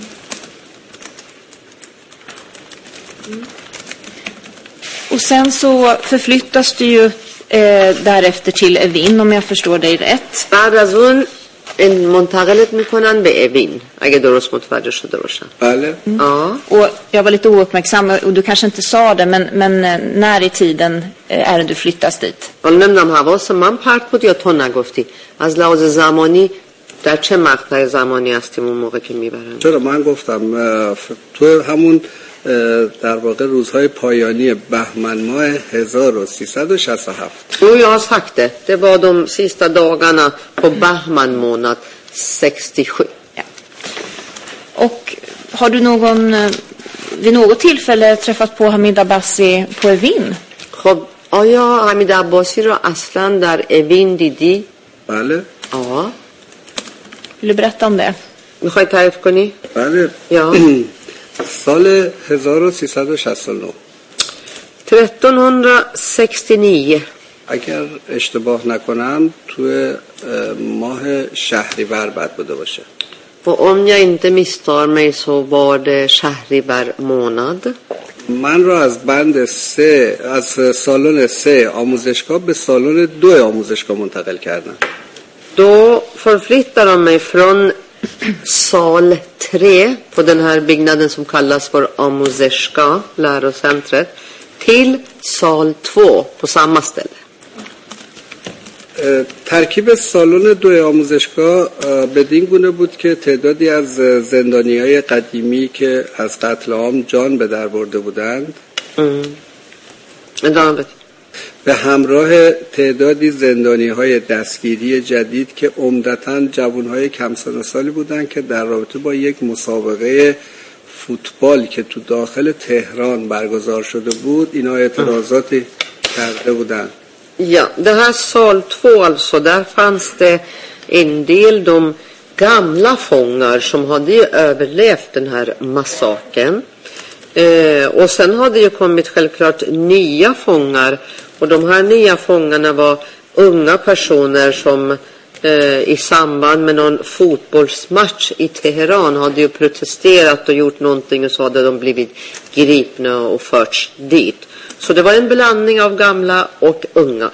Och sen så förflyttas du ju därefter till Evin, om jag förstår dig rätt. بعد از اون منتقلت میکنن به اوین اگه درست متوجه شده باشم. بله. Och jag var lite ouppmärksam och du kanske inte sa det, men när i tiden är det du flyttas dit? حالا نمیدونم حواس من پرت بود یا تو نگفتی. از لحاظ زمانی در چه مقطع زمانی هستیم اون موقع که میبرن؟ چرا من گفتم تو همون در واقع روزهای پایانی بهمن ماه 1367. Jo, jag har sagt det. Det var de sista dagarna på Bahman månad 67. Ja. Och har du vid något tillfälle träffat på Hamid Abbasi på Evin? خب آیا حمید عباسی رو اصلا در اوین دیدی؟ بله. Vill du berätta om det? میخوای تعریف کنی؟ بله. Ja. سال 1369. 1369. اگر اشتباه نکنم توی ماه شهریور بعد بوده باشه. Och om jag inte misstar mig så var det Shahrivar månad. من را از بند 3 از سالن 3 آموزشگاه به سالن 2 آموزشگاه منتقل کردن. Då förflyttar de mig från sal 3 på den här byggnaden som kallas för Amuzeshka, lärocentret, till sal 2 på samma ställe. ترکیب سالن 2 آموزشگاه بدین گونه بود که تعدادی از زندانیای قدیمی که از قتل عام جان به در برده بودند به همراه تعدادی زندانی‌های دستگیری جدید که عمدتاً جوان‌های کم سن و سالی بودند که در رابطه با یک مسابقه فوتبال که تو داخل تهران برگزار شده بود اینا اعتراضاتی کرده بودند. Ja, det här sal 2 alltså, där fanns det en del de gamla fångar som hade ju överlevt den här massakern. Och sen hade ju kommit självklart nya fångar. Och de här nya fångarna var unga personer som i samband med någon fotbollsmatch i Teheran hade ju protesterat och gjort någonting och så hade de blivit gripna och förts dit. Så det var en blandning av gamla och unga.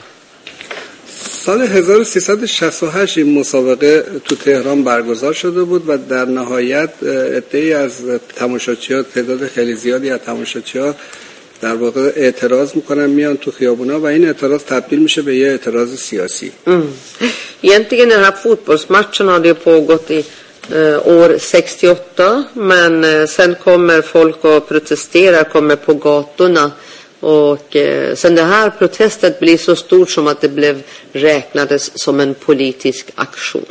سال 1368 این مسابقه تو تهران برگزار شده بود و در نهایت عده‌ای از تماشاچی‌ها تعداد خیلی ziyadi از تماشاچی‌ها در واقع اعتراض میکنن میان تو خیابونا و این اعتراض تبدیل میشه به یه اعتراض سیاسی. Egentligen den här fotbollsmatchen hade ju pågått i år 68 men sen kommer folk och protesterar, kommer på gatorna och sen det här protestet blir så stort som att det blev räknades som en politisk aktion.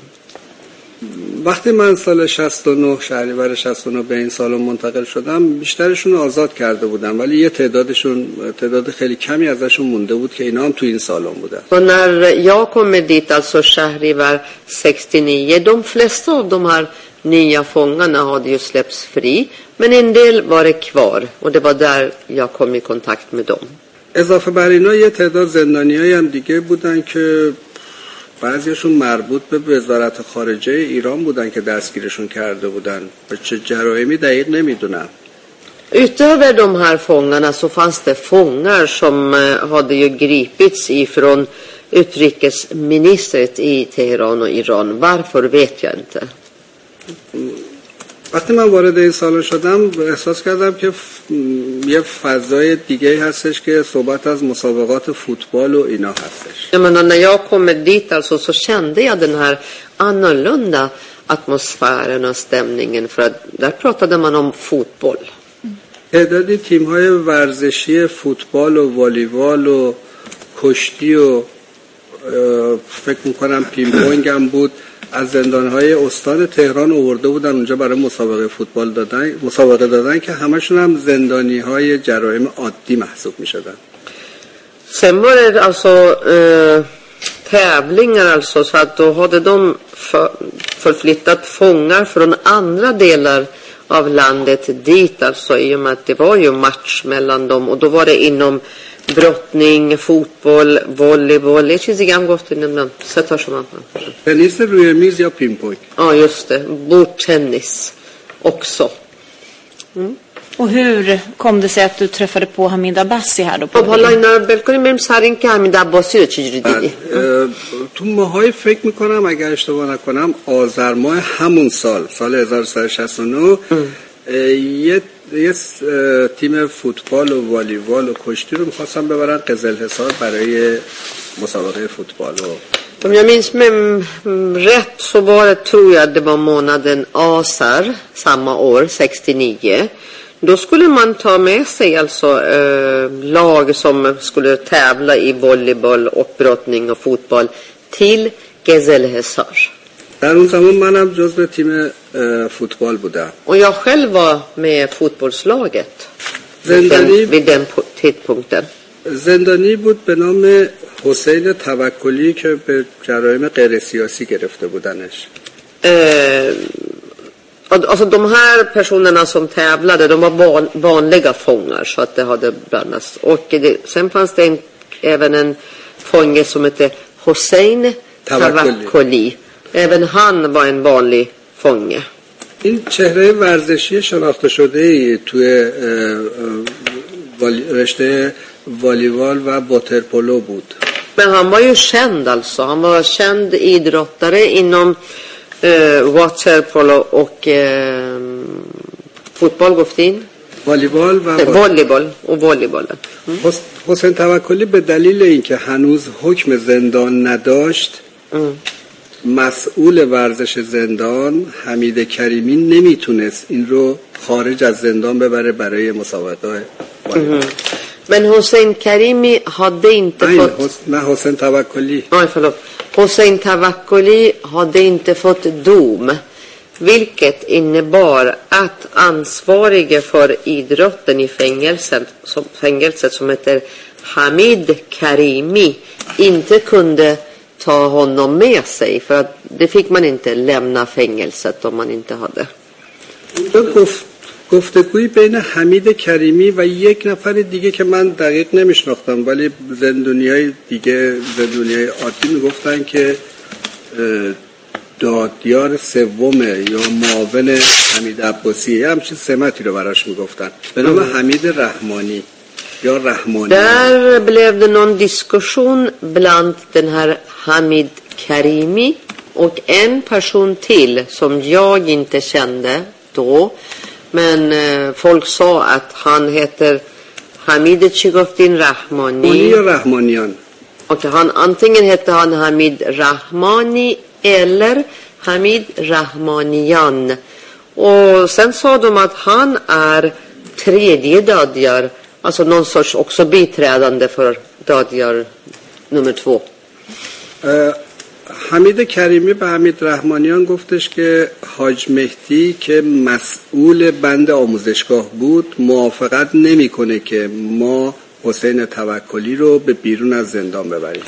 وقتی من سال 69 شهریور 69 به این سالن منتقل شدم بیشترشون آزاد کرده بودن ولی یه تعداد خیلی کمی ازشون مونده بود که اینا هم تو این سالن بودن. Och när jag kommer dit alltså Shahrivar 69 de flesta av de här nya fångarna hade ju släppts fri men en del var det kvar och det var där jag kom i kontakt med dem. اضافه بر اینا یه تعداد زندانیایی هم دیگه بودن که بعضیشون مربوط به وزارت خارجه ایران بودن که دستگیرشون کرده بودن و چه جرائمی دقیق نمیدونم. Utöver de här fångarna så fanns det fångar som hade ju gripits ifrån utrikesministeriet i Teheran och Iran. Varför vet jag inte. وقتی من وارد این سالن شدم احساس کردم که یه فضای دیگه هستش که صحبت از مسابقات فوتبال و اینا هستش. Men när jag kommer dit alltså så kände jag den här annorlunda atmosfären och stämningen för att där pratade man om fotboll. تعدادی تیم‌های ورزشی فوتبال و والیبال و کشتی و فکر می‌کنم پینگ پونگ هم بود از زندان‌های استان تهران آورده بودن اونجا برای مسابقه دادن که همشون هم زندانی‌های جرایم عادی محسوب می‌شدن. Sen var det alltså tävlingar alltså så att då hade de förflyttat fångar från andra delar av landet dit alltså i och med att det var ju match mellan dem och då var det inom brottning, fotboll, volleyboll. Jag känns igen gott inom den. Så tar som man. Tennis روی میز یا پینگ پونگ. Ja, just det. Bordtennis också. Och hur kom det sig att du träffade på Hamid Abbasi här då? خب حالا اینا رو بکنیم بریم سر این که حمید عباسی رو چجوری دیدی؟ تو ماهای فکر میکنم اگر اشتباه نکنم آذر ماه همون سال 1369 یه تیم فوتبال و والیبال و کشتی رو میخواستم ببرن قزلحصار برای مسابقه فوتبال. Om jag minns mig rätt så var det, tror jag det var månaden Asar samma år, 69. Då skulle man ta med sig alltså lag som skulle tävla i volleyboll och brottning och fotboll till Gezelhesar. در اون زمان منم جزو تیم فوتبال بودم. Och jag själv var med fotbollslaget vid den tidpunkten. زندانی بود به نام حسین توکلی که به جرایم غیر سیاسی گرفته بودنش. Alltså de här personerna som tävlade, de var vanliga fångar så att det hade blandats. Och sen fanns det även en fånge som heter Hossein Tawakkoli. Även han var en vanlig fånge. این چهره ورزشی شناخته شده ای توی رشته والیبال و واترپولو بود. Men han var ju känd alltså. Han var känd idrottare inom waterpolo och fotboll گفتین؟ والیبال و volleyboll och volleybollen. حسین توکلی به دلیل اینکه هنوز حکم زندان نداشت مسئول ورزش زندان حمید کریمی نمیتونست این رو خارج از زندان ببره برای مسابقات والیبال. Men Hossein Karimi hade inte fått... Nej, Hossein Tawakkoli. Nej, förlåt. Hossein Tawakkoli hade inte fått dom, vilket innebar att ansvarige för idrotten i fängelset som heter Hamid Karimi inte kunde ta honom med sig, för att det fick man inte lämna fängelset om man inte hade. گفتگوی بین حمید کریمی و یک نفر دیگه که من دقیق نمیشناختم ولی زندانیای دیگه زندانیای عادی میگفتن که دادیار سومه یا معاون حمید عباسی همچین سمتی رو براش میگفتن به نام حمید رحمانی یا رحمانی. Där blev det någon diskussion bland den här Hamid Karimi och en person till som jag inte kände då. Men folk sa att han heter Hamid Chigoftin Rahmani. Rahmanian. Och antingen heter han Hamid Rahmani eller Hamid Rahmanian. Och sen sa de att han är tredje dadjar. Alltså någon sorts också biträdande för dadjar nummer 2. حمید کریمی به حمید رحمانیان گفتش که حاج مهدی که مسئول بند آموزشگاه بود موافقت نمیکنه که ما حسین توکلی رو به بیرون از زندان ببریم.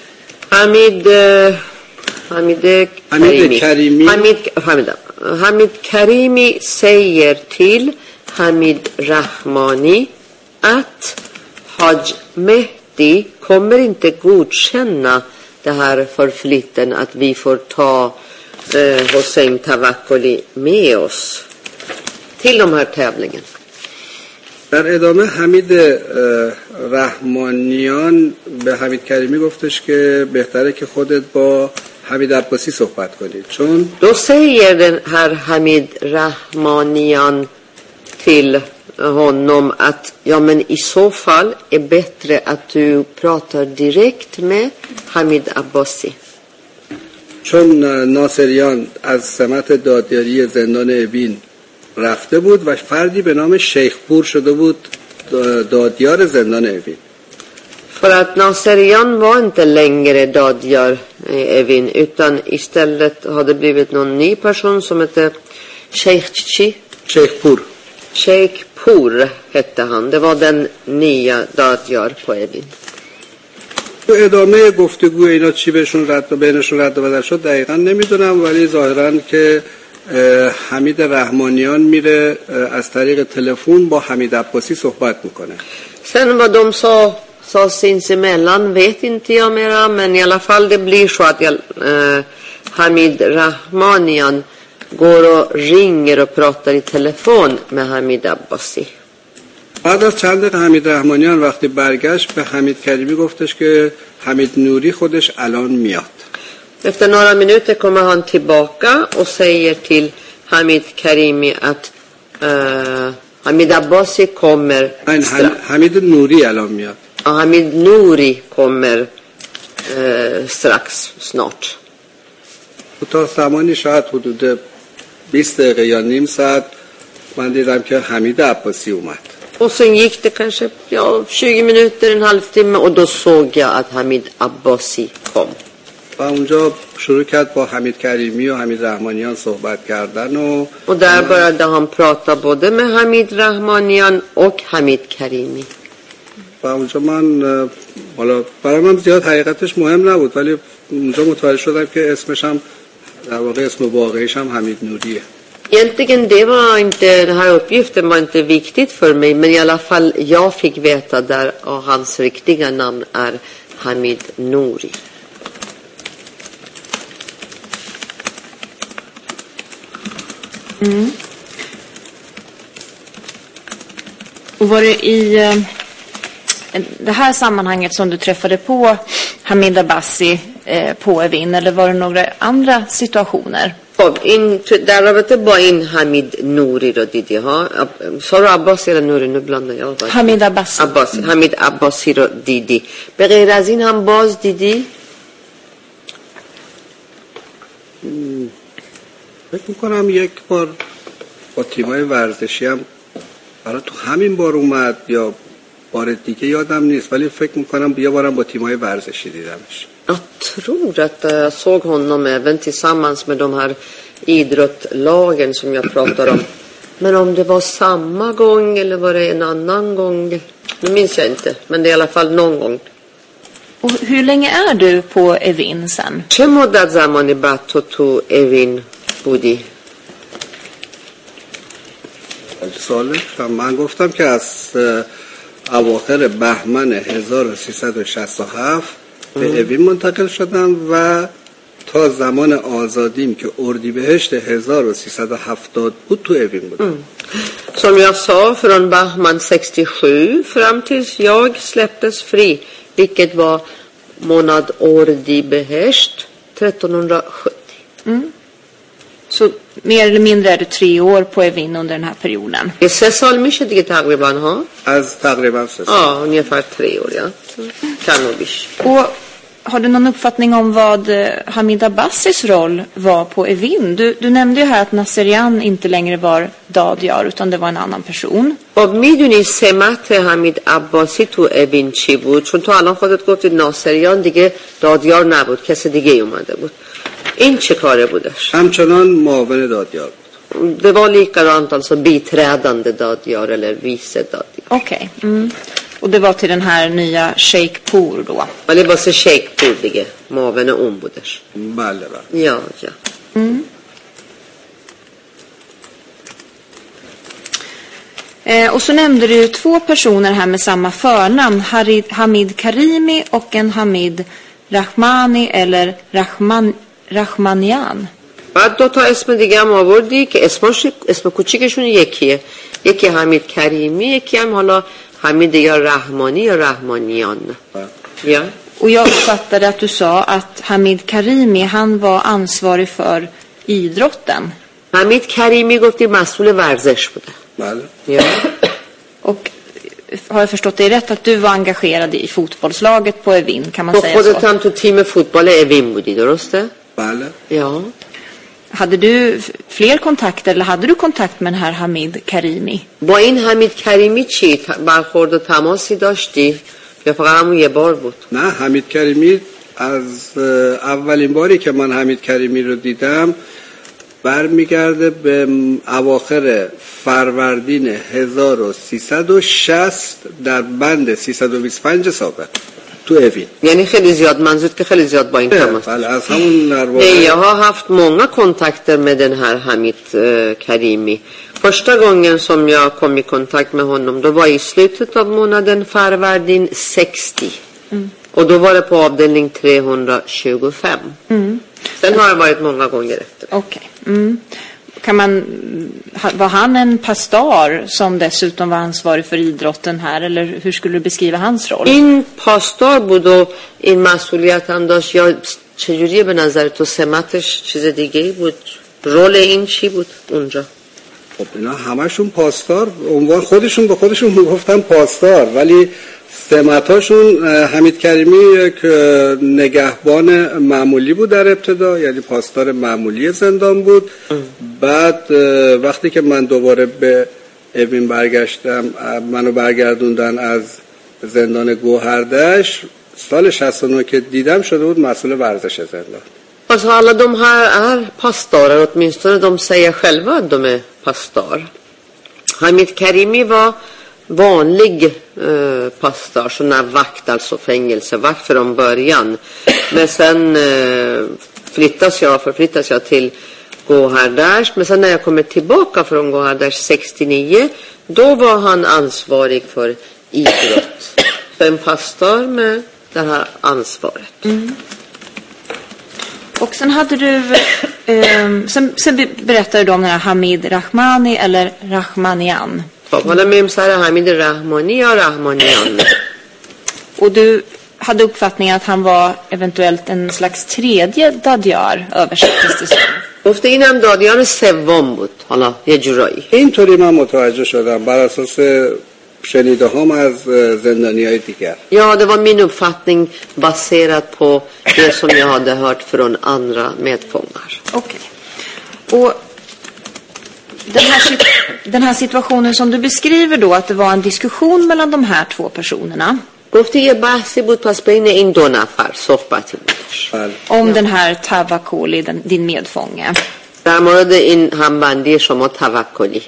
Hamid Karimi säger till Hamid Rahmani att Haj Mehdi kommer inte godkänna det här förflytten att vi får ta Hossein Tawakkoli med oss till de här tävlingen. در ادامه حمید رحمانیان به حمید کریمی گفتش که بهتره که خودت با حمید عباسی صحبت کنی چون Då säger den här Hamid Rahmanian till honom att ja men i så fall är bättre att du pratar direkt med Hamid Abbasi. چون ناصریان از سمت دادیاری زندان اوین رفته بود و فردی به نام شیخ پور شده بود دادیار زندان اوین. För att Naserian var inte längre dadjar i Evin utan istället hade blivit någon ny person som hette Sheikh Pur. Sheikh Pur hette han. Det var den nya dadjar på Evin. تو ادامه گفتگو اینا چی بهشون رد و بینشون رد و بدل شد دقیقا نمیدونم ولی ظاهرا که حمید رحمانیان میره از طریق تلفن با حمید عباسی صحبت میکنه. Sen vad de sa sinsemellan vet inte jag mera, men i alla fall det blir så att Hamid Rahmanian går och ringer och pratar i telefon med Hamid Abbasi. بعد از چند دقیقه حمید رحمانیان وقتی برگشت به حمید کریمی گفتش که حمید نوری خودش الان میاد. Efter några minuter kommer han tillbaka och säger till Hamid Karimi att Hamid Abbasi kommer حمید نوری الان میاد. Hamid Nouri kommer strax snart. تا زمانی شاید حدود 20 دقیقه یا نیم ساعت من دیدم که حمید عباسی اومد. Och sen gick det kanske 20 minuter, en halvtimme och då såg jag att Hamid Abbasi kom. و اونجا شروع کرد با حمید کریمی و حمید رحمانیان صحبت کردن och där började han prata både med Hamid Rahmanian och Hamid Karimi. و اونجا من حالا برای من زیاد حقیقتش مهم نبود ولی اونجا متوجه شدم که اسمش هم در واقع اسم واقعیش هم حمید نوریه. Egentligen det var inte, den här uppgiften var inte viktigt för mig, men i alla fall jag fick veta där och hans riktiga namn är Hamid Nouri. Och var det i det här sammanhanget som du träffade på Hamid Abbasi på Evin, eller var det några andra situationer? در رابطه با این حمید نوری رو دیدی ها؟ سارا عباسی یا نوری نبلنده یا حمید عباسی. حمید عباسی رو دیدی. به غیر از این هم باز دیدی؟ فکر میکنم یک بار با تیمای ورزشی هم برای تو همین بار اومد یا بار دیگه yadam نیست, ولی فکر میکنم یه بارم با تیمای ورزشی دیدمش. Jag tror att jag såg honom även tillsammans med de här idrottslagen som jag pratar om. Men om det var samma gång eller var det en annan gång, det minns jag inte. Men det är i alla fall någon gång. Och hur länge är du på Evin sen? چه مدت زمانی بعد تو اوین بودی؟ سالش من گفتم که از اواخر بهمن 1367 به اوین منتقل شدم و تا زمان آزادیم که اردیبهشت 1370 بود تو اوین بودم. Som jag sa, från Bahman 67 fram tills jag släpptes fri, vilket var månad Ordibehesht 1370. Så mer eller mindre är du 3 år på Evin under den här perioden. Det är 3 سال میشه دیگه تقریبا ها؟ از تقریبا 3 سال. ungefär 3 år, ja. Kan nog bish. Och har du någon uppfattning om vad Hamid Abbasis roll var på Evin? Du nämnde ju här att Nasserian inte längre var Dadiar utan det var en annan person. خب میدونی سمت حمید عباسی تو اوین چی بود؟ چون تو الان خودت گفتی ناصریان دیگه دادیار نبود، کس دیگه اومده بود. این چه کاره بودش؟ همچنان معاون دادیار بود. Det var likadant, alltså biträdande dadiar eller vice dadiar. Okej. Och det var till den här nya Sheikh Pour då? ولی واسه شیخ پور دیگه معاون اون بودش. بله بله. Ja. Och så nämnde du 2 personer här med samma förnamn. Hamid Karimi och en Hamid Rahmani eller Rahmanian. بعد 2 تا اسم دیگه هم آوردی که اسم کوچیکشون یکیه. یکی حمید کریمی، یکی هم حالا حمید یا رحمانی یا رحمانیان. Ja. Och jag uppfattade att du sa att Hamid Karimi, han var ansvarig för idrotten. حمید کریمی گفتی مسئول ورزش بوده. بله. Ja. Och har jag förstått dig rätt att du var engagerad i fotbollslaget på Evin, kan man تو säga خودت så? هم تو تیم فوتبال اوین بودی، درسته؟ بله. Ja. Hade du fler kontakter eller hade du kontakt med den här Hamid Karimi? با این حمید کریمی چی برخورد و تماسی داشتی؟ یا فقط همون یه بار بود؟ نه، حمید کریمی از اولین باری که من حمید کریمی رو دیدم برمیگرده به اواخر فروردین 1360 در بند 325 سابق تو اوین. یعنی خیلی زیاد، منظور که خیلی زیاد با این تماس. بله، از همون در Jag har haft många kontakter med den här Hamid Karimi. Första gången som jag kom i kontakt med honom, då var i slutet av månaden Farvardin 60. Och då var det på avdelning 325. Sen har jag varit många gånger efter. Okej. Var han en pastor som dessutom var ansvarig för idrotten här, eller hur skulle du beskriva hans roll? این پاسدار بود و این مسئولیت هم داشت، یا چجوریه به نظر تو سمتش چیز دیگه بود؟ رول این چی بود اونجا؟ خب اینا همشون پاسدار، عنوان خودشون به خودشون میگفتن پاسدار، ولی سمتاشون حمید کریمی یک نگهبان معمولی بود در ابتدا، یعنی پاسدار معمولی زندان بود. بعد وقتی که من دوباره به اوین برگشتم، منو برگردوندن از زندان گوهردش، سال 69 که دیدم شده بود مسئول ورزش زندان. Alltså alla de här är pastorer, åtminstone de säger själva att de är pastor. Hamid Karimi var vanlig pastor, sån här vakt, alltså fängelsevakt från början. Men sen förflyttas jag till Goharders. Men sen när jag kommer tillbaka från Goharders 69, då var han ansvarig för idrott. Så en pastor med det här ansvaret. Och sen hade du, sen berättade du om den här Hamid Rahmani eller Rahmanian. حالا میم سر حمید رحمانی یا رحمانیان. Och du hade uppfattningen att han var eventuellt en slags tredje Dadjar, översattes det så. گفته اینم دادیان سوم بود. حالا یه جورایی. اینطوری من متوجه شدم بر اساس شنیده هم از زندانیای دیگر. Ja, det var min uppfattning baserat på det som jag hade hört från andra medfångar. Okej. Och den här situationen som du beskriver då, att det var en diskussion mellan de här två personerna. گفته یه بحثی بود پس بین این دو نفر صحبتی بودش. Om den här Tawakoli, din medfånge. در مورد این همبندی شما توکلی.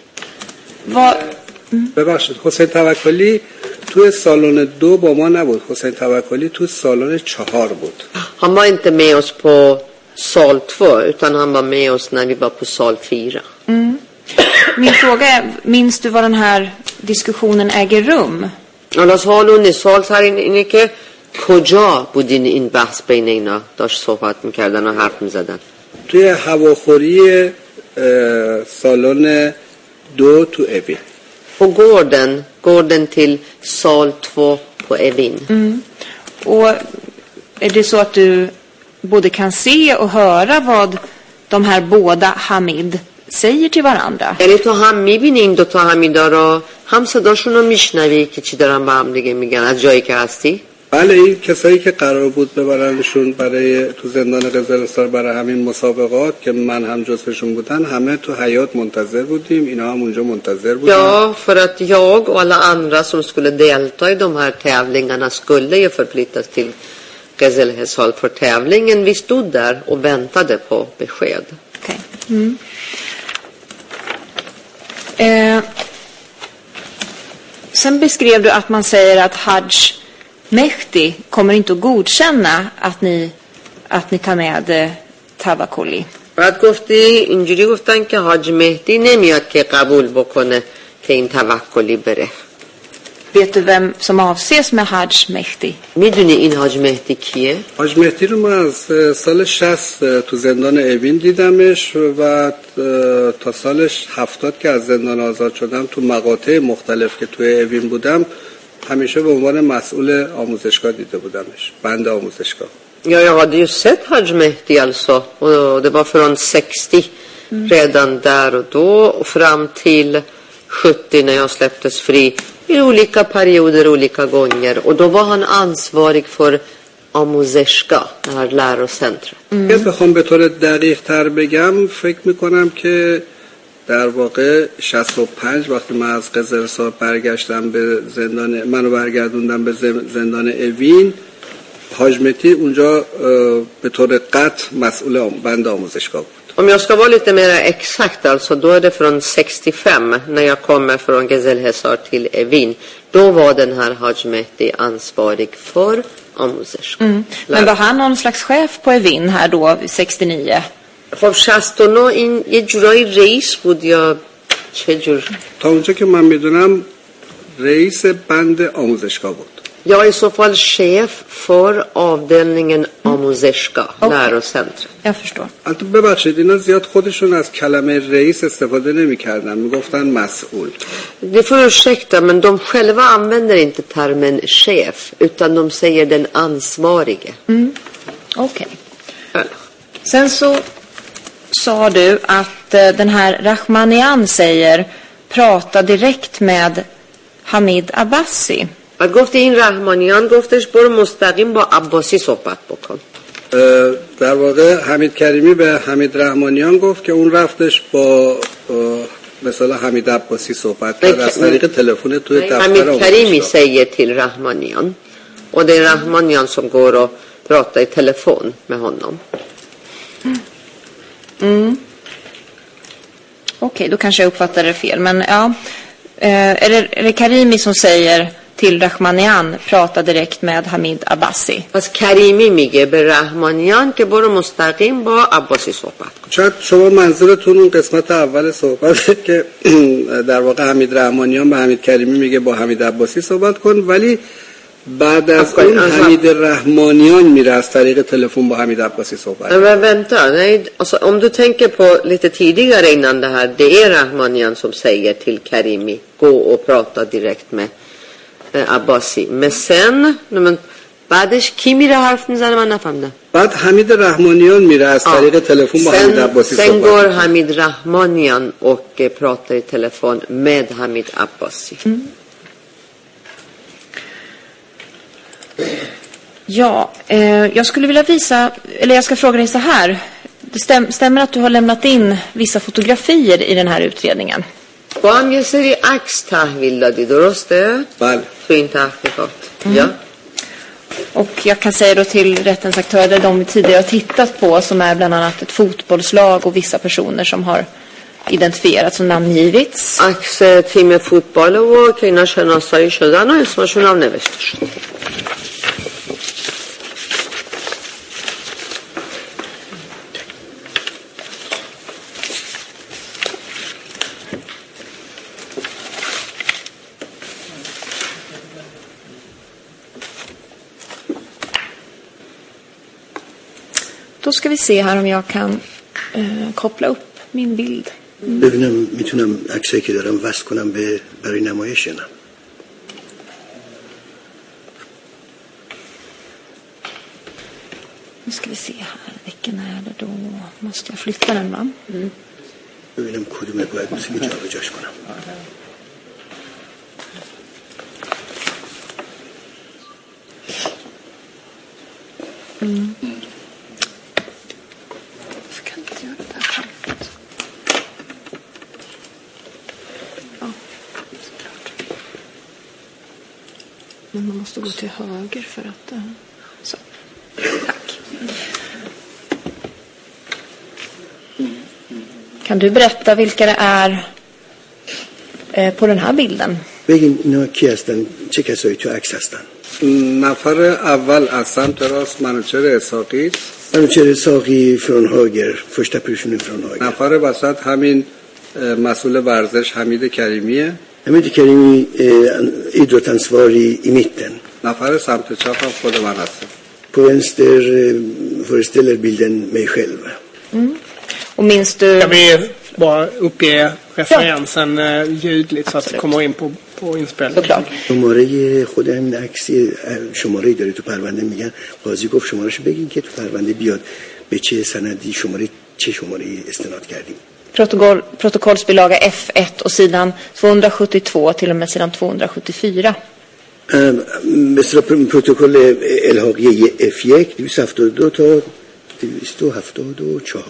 ببخشید حسین توکلی تو سالن 2 با ما نبود. حسین توکلی تو سالن 4 بود. Han var inte med oss på sal 2 utan han var med oss när vi var på sal 4. Min fråga är, minns du var den här diskussionen äger rum? حالا سوالون سوال سر اینه که کجا بودین این بحث بین اینا داشت صحبت میکردن و حرف میزدن؟ توی هواخوری سالن 2 تو اوین. På gården till sal 2 på Evin. Och är det så att du både kan se och höra vad de här båda Hamid säger till varandra? یعنی تو هم میبینی این دوتا حمیدا رو هم صداشون رو میشنوی که چی دارن با هم دیگه میگن از جایی که هستی؟ بله این کسایی که قرار بود ببرنشون برای تو زندان قزلستان برای همین مسابقات که من هم جزوشون بودن همه تو حیاط منتظر بودیم اینا هم اونجا منتظر بودن. Ja, för att jag och alla andra som skulle delta i de här tävlingarna skulle ju förflyttas till Gezelheshal för tävlingen. Vi stod där och väntade på besked. Okej. Sen beskrev du att man säger att Haj Mehdi kommer inte att godkänna att ni tar med Tawakoli. بعد گفتی اینجوری گفتن که حاج مهدی نمیاد که قبول بکنه که این توکلی بره. Vet du vem som avses med Haj Mehdi? میدونی این حاج مهدی کیه؟ حاج مهدی رو من از سال 60 تو زندان اوین دیدمش و تا سال 70 که از زندان آزاد شدم تو مقاطع مختلف که توی اوین بودم همیشه به عنوان مسئول آموزشگاه دیده بودمش. بند آموزشگاه. Ja, jag hade ju sett Haj Mehdi alltså. Och det var från 60 redan där och då. Och fram till 70 när jag släpptes fri. I olika perioder, olika gånger. Och då var han ansvarig för آموزشگاه det här lärocentret. Jag بخوام به طور دقیق تر بگم فکر میکنم که در واقع 65 وقتی من از قزلستان برگشتم به زندان منو برگردوندم به زندان اوین حاج مهدی اونجا به طور قطع مسئول بند آموزشگاه بود. Om jag ska vara lite mer exakt alltså då är det från 65 när jag kommer från Gezelheshar till Evin. Då var den här Haj Mehdi ansvarig för آموزشگاه. Men var han någon slags chef på Evin här då 69? خب 69 این یه جورایی رئیس بود یا چه جور؟ تا اونجا که من میدونم رئیس بند آموزشگاه بود. Jag är i så fall chef för avdelningen آموزشگاه lärocentret. Jag förstår. البته ببخشید اینا زیاد خودشون از کلمه رئیس استفاده نمی‌کردن میگفتن مسئول. Det får ursäkta men de själva använder inte termen chef utan de säger den ansvarige. Okej. Sen så sa du att den här Rahmanian säger prata direkt med Hamid Abbasi. بعد گفتی این رحمانیان گفتش برو مستقیم با عباسی صحبت بکن. در واقع حمید کریمی به حمید رحمانیان گفت که اون رفتش با مثلا حمید عباسی صحبت کرد از طریق تلفن توی دفتر حمید کریمی säger till Rahmanian och det är Rahmanian som går och pratar i telefon med honom. Okej, då kanske jag uppfattade det fel. Men ja, är det Karimi som säger till Rahmanian prata direkt med Hamid Abbasi? پس کریمی میگه به رحمانیان که برو مستقیم با عباسی صحبت کن. شاید شما منظورتون اون قسمت اول صحبت که در واقع حمید رحمانیان به حمید کریمی میگه با حمید عباسی صحبت کن ولی بعد از اون حمید رحمانیان میره از طریق تلفن با حمید عباسی صحبت. Men vänta, nej, alltså, om du tänker på lite tidigare innan det här, det är Rahmanian som säger till Karimi, gå och prata direkt med Abbasi. Men sen, men بعدش کی میره حرف میزنه من نفهمیدم. بعد حمید رحمانیان میره از طریق تلفن با حمید عباسی صحبت. Sen går Hamid Rahmanian och pratar i telefon med Hamid Abbasi. Ja, jag skulle vilja visa, eller jag ska fråga dig så här. Det stämmer att du har lämnat in vissa fotografier i den här utredningen? با هم یه سری عکس تحویل دادی درسته؟ بله. تو این تحقیقات. Ja. Och jag kan säga då till rättens aktörer, de vi tidigare har tittat på, som är bland annat ett fotbollslag och vissa personer som har identifierats som namngivits. عکس تیم فوتبال و که اینا شناسایی شدن و اسمشون هم نوشته شد. Då ska vi se här om jag kan koppla upp min bild. ببینم میتونم عکسایی که دارم وصل کنم برای نمایش نه. Nu ska vi se här. Vilken är det då? Måste jag flytta den, va? ببینم کدومه باید موسیقی جابجاش کنم. Men man måste gå till höger för att... Så. Tack. Kan du berätta vilka det är på den här bilden? بگین اینا کی هستن؟ چه کسایی تو عکس هستن؟ نفر اول از سمت راست منوچهر اسحاقی. منوچهر اسحاقی från höger, första personen från höger. نفر وسط همین مسئول ورزش حمید کریمیه. حمید کریمی idrottsansvarig i mitten. نفر سمت چپ هم خود من هستم. På vänster föreställer bilden mig själv. Och minns du... Kan vi bara uppge referensen ljudligt så att det kommer in på inspelningen? Såklart. شماره خود همین عکس شماره داره تو پرونده میگن قاضی گفت شمارهشو بگین که تو پرونده بیاد به چه سندی چه شماره استناد کردیم. Protokollsbilaga F1 och sidan 272 till och med sidan 274. مثل پروتکل الحاقیه F1 272 تا 274.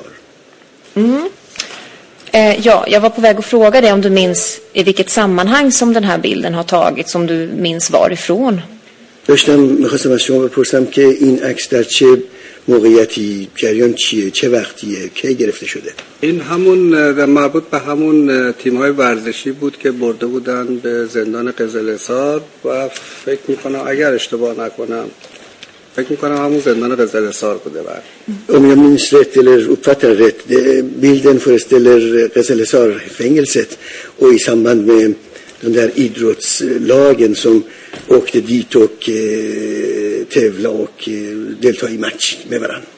Ja, jag var på väg att fråga dig om du minns i vilket sammanhang som den här bilden har tagits, om du minns varifrån. میخواستم از شما بپرسم که این عکس در چه موقعیتی جریان چیه، چه وقتیه، کی گرفته شده؟ این همون مربوط به همون تیم‌های ورزشی بود که برده بودن به زندان قزل‌حصار و فکر می‌کنم اگر اشتباه نکنم همون زندان قزل‌حصار بوده. Om jag minns rätt eller uppfattar rätt, bilden föreställer Qeselhesar fängelset och i samband med de där idrottslagen som åkte dit och tävla och delta i match med varandra.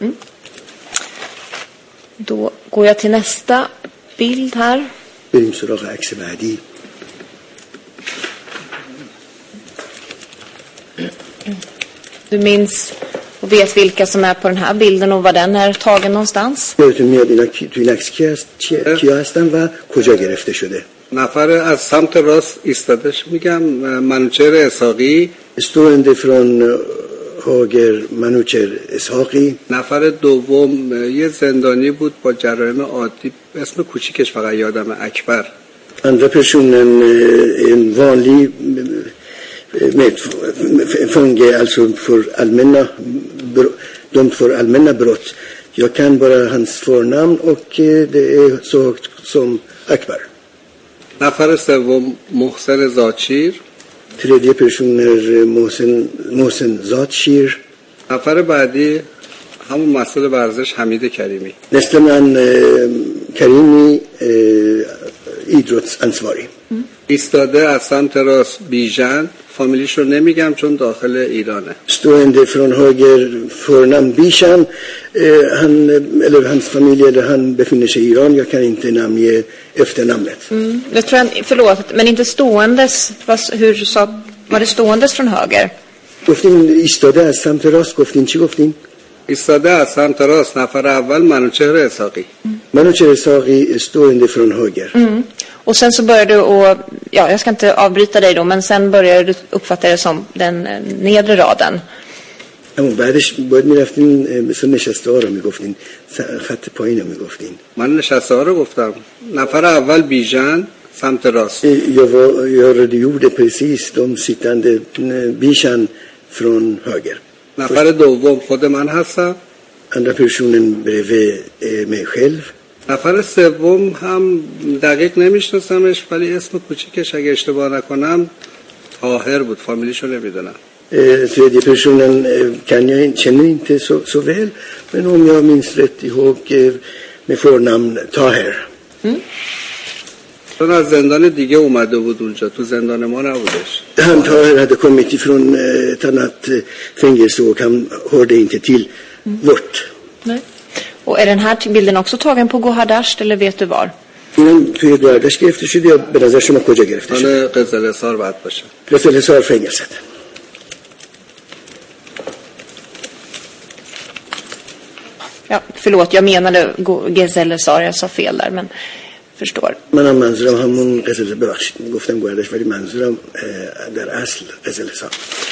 Då går jag till nästa bild här. بریم سراغ عکس بعدی. Du minns och vet vilka som är på den här bilden och var den är tagen någonstans? یادتون میاد اینا تو این عکس کیا هستن و کجا گرفته شده؟ نفر از سمت راست ایستادش میگم منوچهر اسحاقی. Stående från höger منوچهر اسحاقی. نفر دوم یه زندانی بود با جرایم عادی، اسم کوچیکش فقط یادم اکبر. Andra personen en vanlig med fånge alltså för dömd för allmänna brott. Jag kan bara hans förnamn och det är så högt som Akbar. نفر سوم محسن زادشیر. Tredje personer محسن زادشیر. نفر بعدی همون مسئول ورزش حمید کریمی. Nästa man Karimi idrottsansvarig. ایستاده از سمت راست بیژن، فامیلیش رو نمیگم چون داخل ایرانه. Stående från höger förnamn Bishan, hans familj eller han befinner sig i Iran. Jag kan inte namnge efternamnet. Det tror jag, förlåt, men inte ståendes. Hur var det ståendes från höger? گفتین ایستاده از سمت راست، گفتین چی گفتین؟ ایستاده از سمت راست نفر اول منوچهر اسحاقی. منوچهر اسحاقی stående från höger. Och sen så började du och, ja, jag ska inte avbryta dig då, men sen började du uppfatta det som den nedre raden. اما بعدش باید میرفتین مثل نشسته ها رو میگفتین، خط پایین رو میگفتین. من نشسته ها رو گفتم. نفر اول بیژن سمت راست. Jag redogjorde precis de sittande Bishan från höger. نفر دوم خود من هستم. Andra personen bredvid mig själv. نفر سوم هم دقیق نمیشناسمش ولی اسم کوچیکش اگه اشتباه نکنم طاهر بود، فامیلیشو نمیدونم. Tredje personen känner inte så väl, men om jag minns rätt ihåg med förnamn Taher. چون از زندان دیگه اومده بود اونجا، تو زندان ما نبودش. Han Taher hade kommit ifrån ett annat fängelse och han hörde inte till vårt. Nej. Och är den här bilden också tagen på Gohardasht eller vet du var? اینم توی گوهردشت گرفته شده یا به نظر شما کجا گرفته شده؟ قزل‌حصار باید باشه. قزل‌حصار fängelset. Ja, förlåt, jag menade Gezellisar, jag sa fel där, men förstår. منم منظورم همون قزل، ببخشید گفتم گوهردشت ولی منظورم در اصل قزل‌حصار.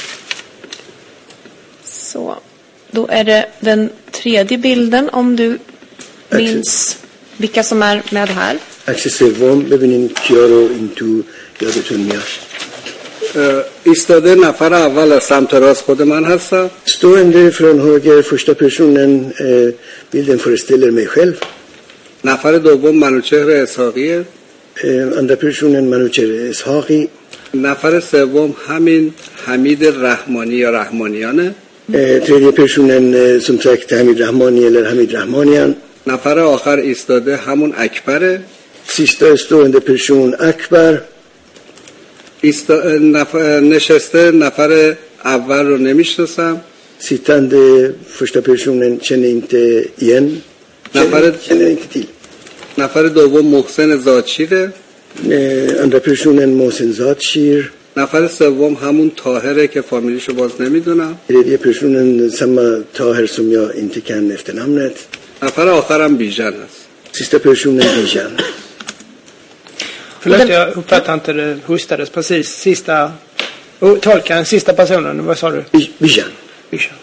Så, då är det den tredje bilden om du minns vilka som är med här. عکس سوم ببینین کیا رو این تو یادتون میاد. ایستاده نفر اول از سمت راست خود من هستم. Stående från höger, första personen, bilden föreställer mig själv. نفر دوم منوچهر اسحاقیه. Andra personen منوچهر اسحاقی. نفر سوم همین حمید رحمانی یا رحمانیانه. Tredje personen som sagt حمید رحمانی eller حمید رحمانیان. نفر آخر ایستاده همون اکبره. Sista stående person اکبر. نشسته نفر اول رو نمیشناسم. Sittande första personen känner inte igen. Känner inte till. نفر دوم محسن زادشیره. Andra personen محسن زادشیر. نفر سوم همون طاهره که فامیلیشو باز نمیدونم. Tredje personen samma Taher som jag inte kan efternamnet. نفر آخرم بیژن است. Sista personen Bijan. Förlåt, jag uppfattar inte det hostades precis. Tolkaren, sista personen, vad sa du? Bijan. Bijan.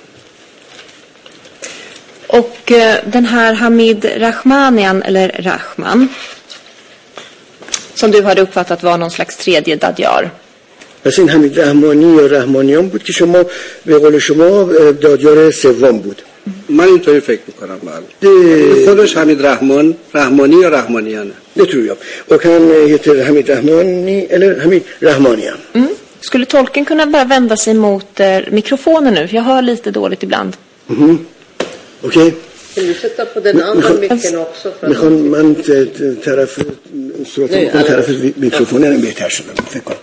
Och den här Hamid Rahmanian, eller Rahman, som du hade uppfattat var någon slags tredje Dadjar. پس این حمید رحمانی یا رحمانیان بود که شما به قول شما دادیار سوم بود. من اینطوری فکر میکنم. بله. خودش حمید رحمانی یا رحمانیانه. Det tror jag. Och han heter Hamid Rahmani eller Hamid Rahmanian. Skulle tolken kunna bara vända sig mot mikrofonen nu? För jag hör lite dåligt ibland. Okej. Kan du sätta på den andra micken också? میخوام من طرف صورتم طرف میکروفونم بهتر شدم فکر کنم.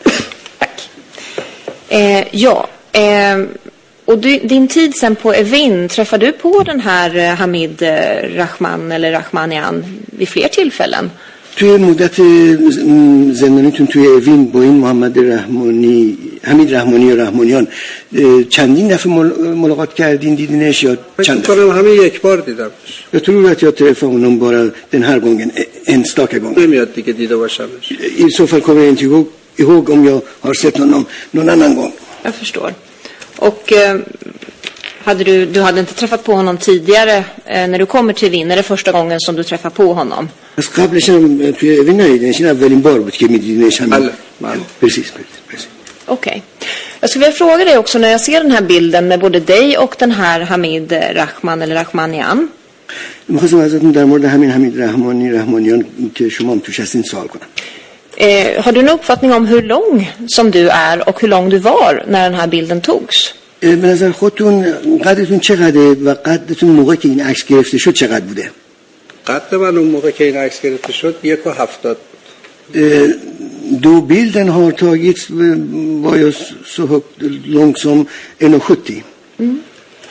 Och din tid sen på Evin, träffade du på den här Hamid Rahman eller Rahmanian vid fler tillfällen? توی مدت زندانیتون توی اوین با این حمید رحمانی و رحمانیان چندین دفعه ملاقات کردین، دیدینش یا چند دفعه؟ همین یک بار دیدمش. Jag tror att jag träffade honom bara den här gången, enstaka gång. نمیاد دیگه دیده باشمش. I så fall kommer jag inte ihåg om jag har sett honom någon annan gång. Jag förstår. Och du hade inte träffat på honom tidigare när du kommer till Wien? Är det första gången som du träffar på honom? از قبلش هم توی اوین ندیدنش، این اولین بار بود که میدیدنش. بله. Precis. Okej. Jag skulle vilja fråga dig också, när jag ser den här bilden med både dig och den här Hamid Rahman eller Rahmanian. می‌خواستم ازتون در مورد همین حمید رحمانیان که شما هم توش هستین سوال کنم. Har du en uppfattning om hur lång som du är och hur lång du var när den här bilden togs? به نظر خودتون قدتون چقدره و قدتون موقعی که این عکس گرفته شد چقدر بوده؟ قد من اون موقع که این عکس گرفته شد 1.70 بود. Då bilden har tagits var jag så högt, långt som 1,70. Mm.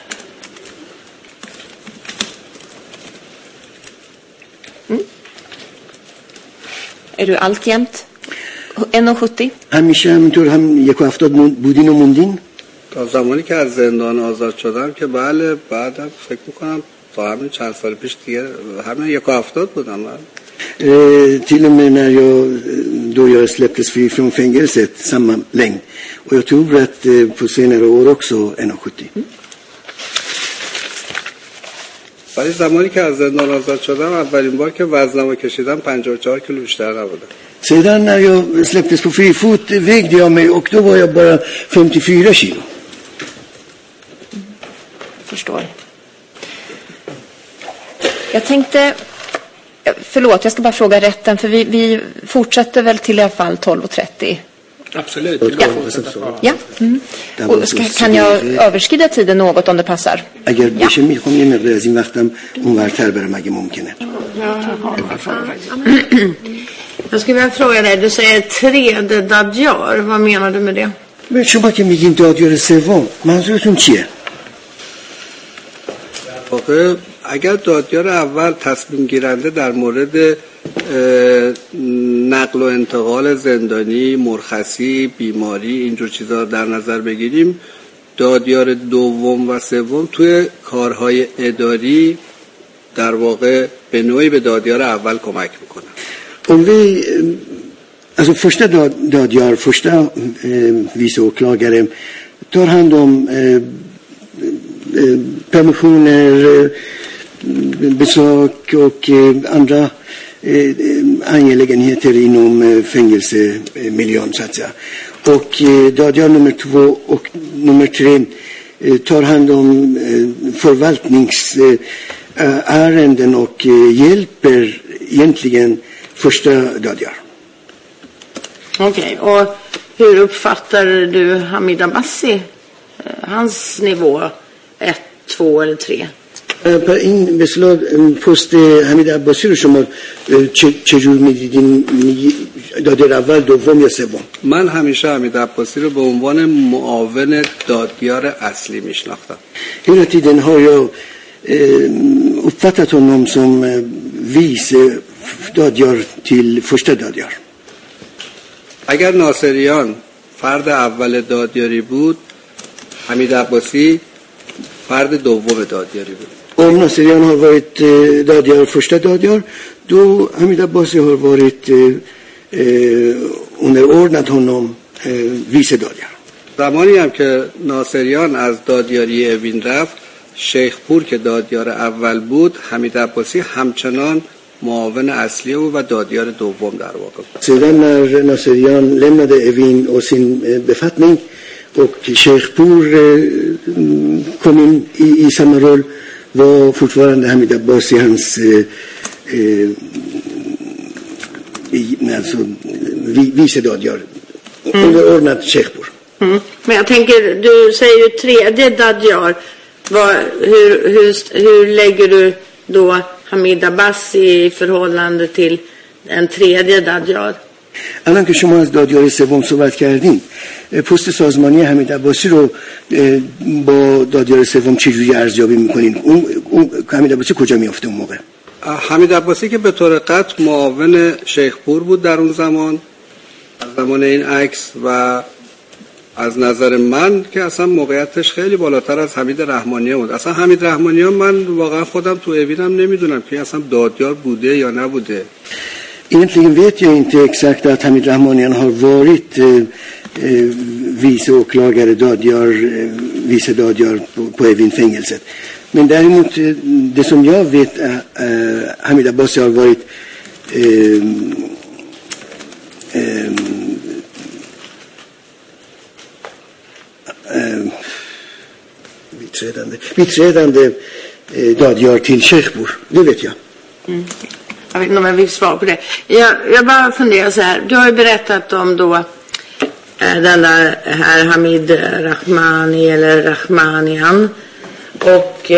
Mm. Är du alltjämt 1,70? همیشه همینطور هم 1,70 بودین و موندین؟ تا زمانی که از زندان آزاد شدم که بله، بعدم فکر میکنم تا همین چند سال پیش دیگه همین 1,70 بودم. Till och med när då jag släpptes fri från fängelset samma längd. Och jag tror att på senare år också 1,70. ولی زمانی که از زندان آزاد شدم اولین بار که وزنمو کشیدم 54 کیلو بیشتر نبودم. Sedan när jag släpptes på fri fot vägde jag mig och då var jag bara 54 kilo. Förstår. Jag tänkte, förlåt, jag ska bara fråga rätten, för vi fortsätter väl till i alla fall 12:30. Absolut. Ja. Mm. Och kan jag överskrida tiden något om det passar? اگر بشه میخوام یه مقدار از این وقتم اونورتر برم اگه ممکنه. Jag skulle vilja fråga dig, du säger tredje dadjar, vad menar du med det? Men شما که میگین دادیار سوم منظورتون چیه؟ واقعا اگر دادیار اول تصمیم گیرنده در مورد نقل و انتقال زندانی، مرخصی، بیماری، اینجور چیزا در نظر بگیریم، دادیار دوم و سوم توی کارهای اداری در واقع به نوعی به دادیار اول کمک میکنن. Om vi, alltså första dadjar, första vice åklagare tar hand om permissioner, besök och andra angelägenheter inom fängelsemiljön så att säga. Och dadjar nummer 2 och nummer 3 tar hand om förvaltningsärenden och hjälper egentligen första dadjar. Okej, och hur uppfattar du Hamid Abbasi? Hans nivå 1, 2 eller 3? پر این مثلا پست حمید عباسی رو شما چجور میدیدین؟ دادیار اول، دوم یا سوم؟ من همیشه حمید عباسی رو به عنوان معاون دادیار اصلی میشناختم. Hela tiden har jag uppfattat honom som vice دادیار till första dadjar. اگر ناصریان فرد اول دادیاری بود، حمید عباسی فرد دوم دادیاری بود. Om Nasserian har varit dadjar, första dadjar, då Hamid Abbasi har varit underordnat honom vice dadjar. زمانی هم که ناصریان از دادیاری اوین رفت، شیخ پور که دادیار اول بود، حمید عباسی همچنان معاون اصلی و دادیار دوم در واقع. Sedan när Nasserian lämnade Evin och sin befattning och Sheikh Pur kom in i samma roll var fortfarande Hamid Abbasi hans alltså vice dadjar underordnat Sheikh Pur. Mm. Men jag tänker, du säger ju tredje dadjar. Hur lägger du då Hamid Abbasi i förhållande till en tredje dadjar? الان که شما از دادیار سوم صحبت کردین، پست سازمانی حمید عباسی رو با دادیار سوم چجوری ارزیابی میکنین؟ اون حمید عباسی کجا میافته اون موقع؟ حمید عباسی که به طور قطع معاون شیخ پور بود در اون زمان، از زمان این عکس، و از نظر من که اصلا موقعیتش خیلی بالاتر از حمید رحمانیان بود. اصلا حمید رحمانیان من واقعا خودم تو اوینم نمیدونم که اصلا دادیار بوده یا نبوده. Egentligen vet jag inte exakt att Hamid Rahmanian har varit vice åklagare, vice dadjar på Evin-fängelset. Men däremot det som jag vet Hamid Abbasi har varit biträdande dadjar till Sheikh Pur. Det vet jag. Mm. Jag vet inte om jag vill svara på det. Jag bara funderar så här. Du har ju berättat om då den där här Hamid Rahmani eller Rahmanian och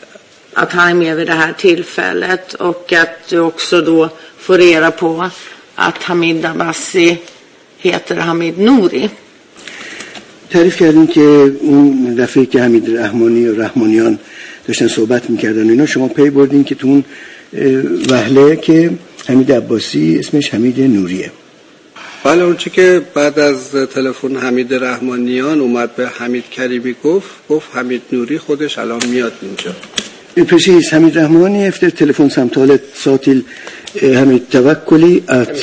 att han är med vid det här tillfället och att du också då får reda på att Hamid Abbasi heter Hamid Nouri. تعریف کردیم که اون دفعه که حمید رحمانی و رحمانیان داشتن صحبت میکردن اینا شما پی بردین که تو اون وهله که حمید عباسی اسمش حمید نوریه. بله اون چی که بعد از تلفن حمید رحمانیان اومد به حمید کریمی گفت حمید نوری خودش الان میاد اینجا. Precis, Hamid Rahmani efter telefonsamtalet sa till Hamid Tawakkoli att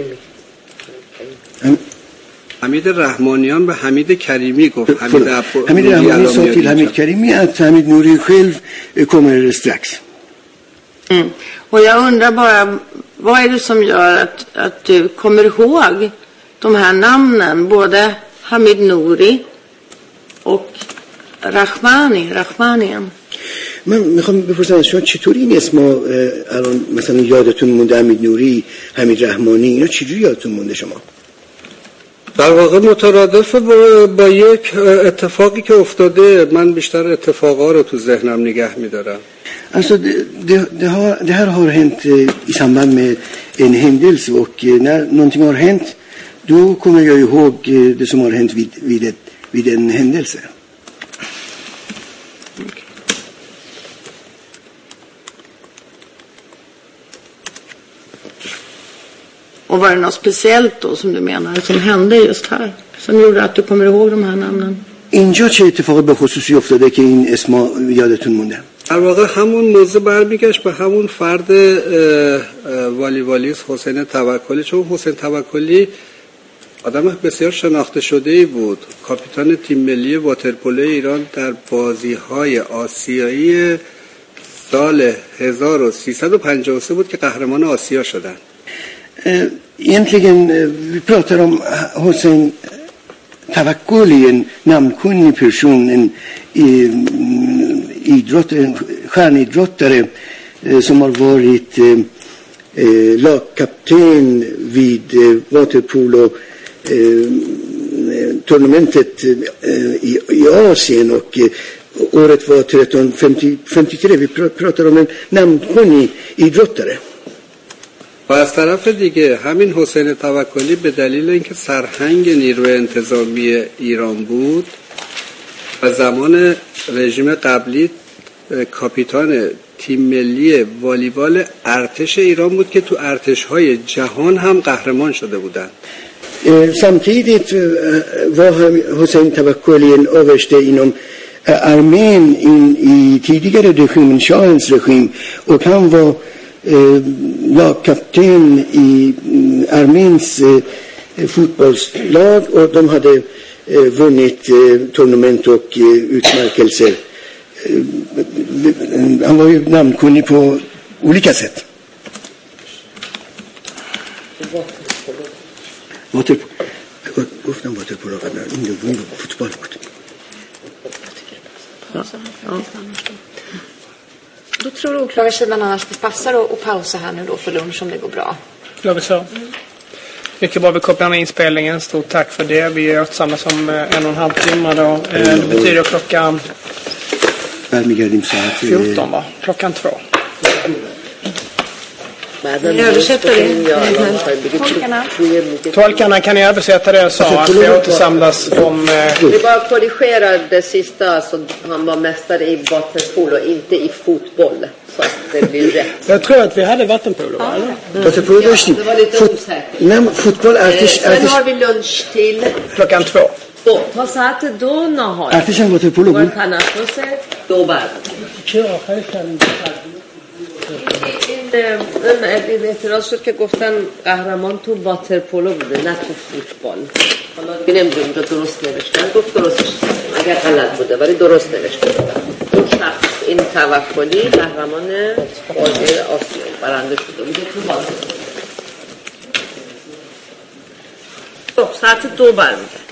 حمید رحمانیان به حمید کریمی گفت حمید رحمانی sa till Hamid Karimi att Hamid Nouri själv kommer strax. Och jag undrar bara, vad är det som gör att du kommer ihåg de här namnen, både Hamid Nouri och رحمانیان؟ من میخوام بپرسم از شما چطوری این اسما الان مثلا یادتون مونده؟ حمید نوری، حمید رحمانی، اینا چجوری یادتون مونده شما؟ در واقع مترادف با یک اتفاقی که افتاده. من بیشتر اتفاقا رو تو ذهنم نگه میدارم. Alltså det här har hänt i samband med en händelse och när någonting har hänt då kommer jag ihåg det som har hänt vid en händelse. Och var det något speciellt då som du menar som hände just här som gjorde att du kommer ihåg de här namnen؟ اینجا چه اتفاقی به خصوصی افتاده که این اسما یادتون مونده؟ در واقع همون موضوع برمیگشت به همون فرد والیبالیست حسین توکلی. چون حسین توکلی آدم بسیار شناخته شده‌ای بود. کاپیتان تیم ملی واترپولو ایران در بازی‌های آسیایی سال 1353 بود که قهرمان آسیا شدند. Egentligen vi pratar om Hossein Tawakkoli, en namnkunnig person, en stjärnidrottare som har varit lagkapten vid waterpolo tournamentet i Asien och året var 1353. Vi pratar om en namnkunnig idrottare. و از طرف دیگه همین حسین توکلی به دلیل اینکه سرهنگ نیروی انتظامی ایران بود و زمان رژیم قبلی کاپیتان تیم ملی والیبال ارتش ایران بود که تو ارتش‌های جهان هم قهرمان شده بودند. Samtidigt var Hossein Tawakkoli en överste inom armén i tidigare regimen, shahens regim, och han var lagkapten i arméns fotbollslag och de hade vunnit tournament och utmärkelser. Han var ju namnkunnig på olika sätt. گفتم واترپولو قبلا این دومی فوتبال بود. Då tror åklagarsidan annars det passar att pausa här nu då för lunch om det går bra. Gör vi så. Mycket bra, vi kopplar ner inspelningen. Stort tack för det. Vi är tillsammans om 1,5 timmar då. Det betyder klockan 14 va? Klockan 2. Tolkarna kan ni översätta det och sa att vi återsamlas om... Vi bara korrigerar det sista, alltså han var mästare i vattenpolo, inte i fotboll. Så att det blir rätt. Jag tror att vi hade vattenpolo, eller? Vattenpolo det var lite osäkert. Nej, fotboll är... Sen har vi lunch till... Klockan 2. Vad sa att då nahar? ارتشم واترپولو بود. دو بعد. چرا خیلی این اعتراض شد که گفتن قهرمان تو واترپولو بوده نه تو فوتبال. حالا نمیدونم درست نوشتن. گفت درستش اگر غلط بوده ولی درست نوشته بودن. اون شخص این توکلی قهرمان بازی آسیا برنده شده بوده تو واترپولو. خب ساعت 2 برمیگرد.